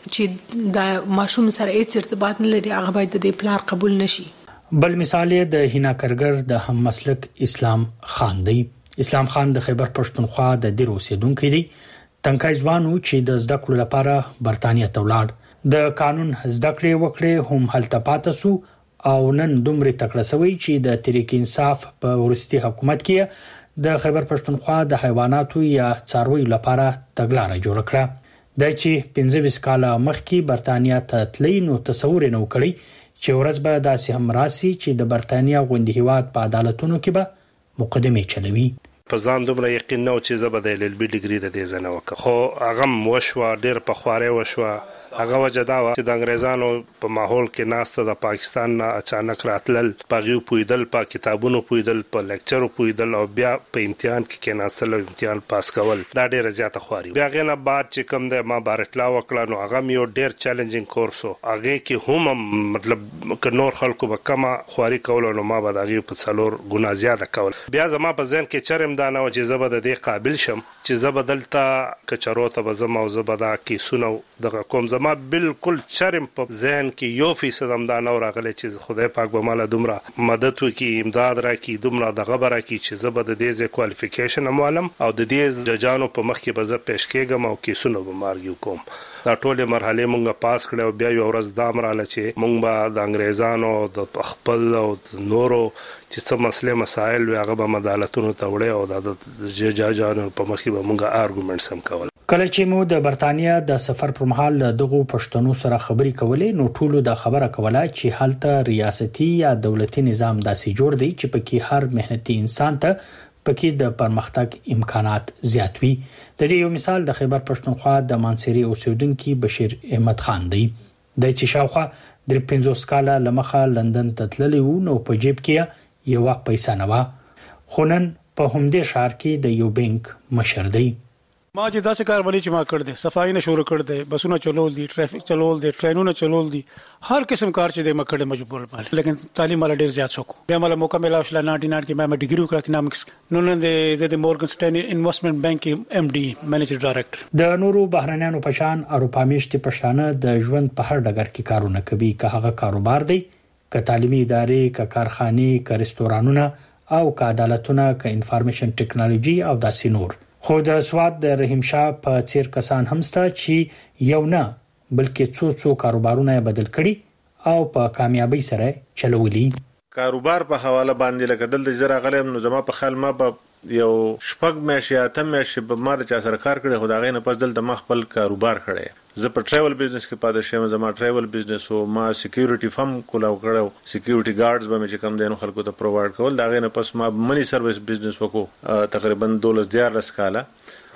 چې د ماشوم سره هیڅ ارتباط نه لري هغه باید د پلار قبول نشي. بل مثال د هینا کرګر د هم مسلک اسلام خان دی. اسلام خان د خیبر پښتونخوا د دیر اوسیدونکی دی. تنکای ځوان چې د زده کړو لپاره برتانیې ته ولاړ، د قانون زده کړې وکړې، هم هلته پاتې شو او نن دومره تکړه شوی چې د تحریک انصاف په ورستي حکومت کې د خیبر پښتونخوا د حیواناتو یا څارویو لپاره تګلارې جوړ کړه. د چې پنځه ویشت کاله مخکې برتانیې ته تللی نو تصور نه وکړي چې ورځ به داسې هم راسي چې د برتانیې غوندي هیواد په عدالتونو کې به مقدمه چلوي. په ځان دومره یقین نه و چې زه به د ایل ایل بي ډیګري د دې ځنه وکړم، خو هغه وشوه، ډېر په خوارۍ وشوه. هغه وجه دا و چې د انګریزانو په ماحول کې ناسته د پاکستان نه اچانک راتلل، په هغې پوهېدل، په کتابونو پوهېدل، په لیکچرو پوهېدل او بیا په امتحان کې کېناستل او امتحان پاس کول، دا ډېره زیاته خواري. بیا هغې نه بعد چې کوم دی ما بار اطلاع وکړه نو هغه مې یو ډېر چیلنجینګ کورس و. هغې کې هم مطلب که نور خلکو به کمه خواري کوله نو ما به د هغې په څلور ګنا زیاته کول. بیا زما په ذهن کې چرم دا نه و چې زه به د دې قابل شم چې زه به دلته کچرو ته به ځم او زه به دا کیسونه دغه کوم. زما بالکل چرم په ذهن کې یو فیصد هم دا نه راغلی چې خدای پاک به ماله دومره مدد وکړي، امداد راکړي، دومره دغه به راکړي چې زه به د دې ځای کوالیفیکیشن هم والم او د دې ججانو په مخ کې به زه پیش کېږم او کیسونه به مارګیو کوم. دا ټولې مرحلې مونږ پاس کړې او بیا یو ورځ دا راغله چې مونږ به د انګریزانو د خپل او د نورو چې څه مسلې مسایل وي هغه به عدالتونو ته وړی او د ججانو په مخ کې به مونږ آرګومنټس هم کول. کله چې مو د برتانیې د سفر پر مهال دغه پښتنو سره خبرې کولې نو ټولو د خبره کوله چې هلته ریاستي یا دولتي نظام داسې جوړ دی چې پکې هر مهنتي انسان ته پکې د پرمختګ امکانات زیات وي. د دې یو مثال د خیبر پښتونخوا د مانسيري اوسیدونکو بشیر احمد خان دی. د چې شاوخوا د پنځوس کاله لمخه لندن ته تللی و نو په جیب کې یو وخت پیسې نه و، خو نن په همدې ښار کې د یو بانک مشر دی. ما چې داسې کار ولې چې ما کړ دې صفائی نه شروع کړ دې، بسونه چلول دي، ټریفیک چلول دي، ټرینونه چلول دي، هر قسم کار چې دې ما کړ مجبور باندې. لیکن تعلیم مال ډیر زیات شوک بیا مال موقع ملا شل نائنٹی نائن کې ما ډیګری وکړه اکونومکس نو نن دې د مورګن سټینلی انویسټمنټ بانک ام ډي منیجر ډایریکټر. د نورو بهرنیانو په شان اروپا میشتي پښتانه د ژوند په هر ډګر کې کارونه کوي، که هغه کاروبار دی، که تعلیمي ادارې، که کارخانې، که رستورانونه او که عدالتونه، که انفارمیشن ټیکنالوژي او داسې نور. خو د سواد د رحیم شاه په څیر کسان هم ستا چې یو نه بلکې څو څو کاروبارونه بدل کړي او په کامیابی سره چلولي. کاروبار په حواله باندې لکه دلته جره غلم نو زما په خیال ما به یو شپږ میاشتې اته میاشتې به ما د چا سره کار کړی، خو د هغې نه پس دلته ما خپل کاروبار کړی. زه په ټریول بزنس کې پاتې شوم، زما ټریول بزنس او ما سکیورټي فم کولاو کړو، سکیورټي ګارډز به مې چې کم دینو خلکو ته پرووایډ کول. د هغې نه پس ما منی سرویس بزنس وکړو تقریبا دولس دیارلس کاله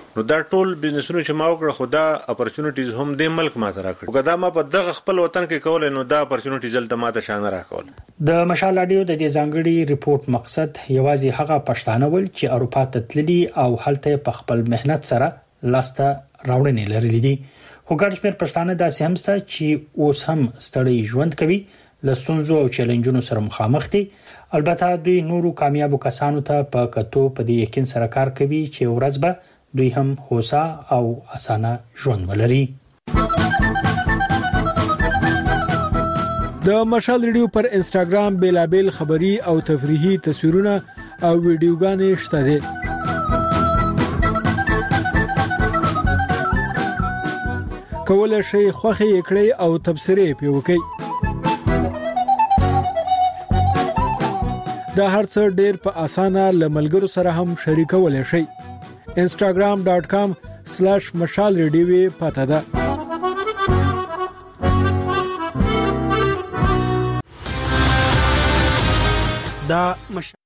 نو دا ټول بزنسونه چې ما وکړه خدا اپورچونټیز هم د ملک ما ته راکړ وګدا ما په دغه خپل وطن کې کول نو دا اپورچونټیز دلته ما ته شان راکول. د مشال اډیو د دې ځانګړي ریپورت مقصد یوازې هغه پښتانه ول چې اروپا ته تللي او هلته په خپل مهنت سره لاسته راوړنې لرلې دي. خو ګډ شمېر پښتانه داسې هم شته چې اوس هم ستړي ژوند کوي، له ستونزو او چیلنجونو سره مخامخ دي. البته دوی نورو کامیابو کسانو ته په کتو په دې یقین سره کار کوي چې ورځ به دوی هم هوسا او اسانه ژوند ولري. د مشال ریډیو پر انستګرام بیلابل خبري او تفریحي تصویرونه او ویډیوګانې شته دي. کولای شي خوخه یکړی او تبصره پیوکي. دا هرڅ ډیر په اسانه لملګرو سره هم شریکولای شي. instagram dot com slash mashal radio پته ده. دا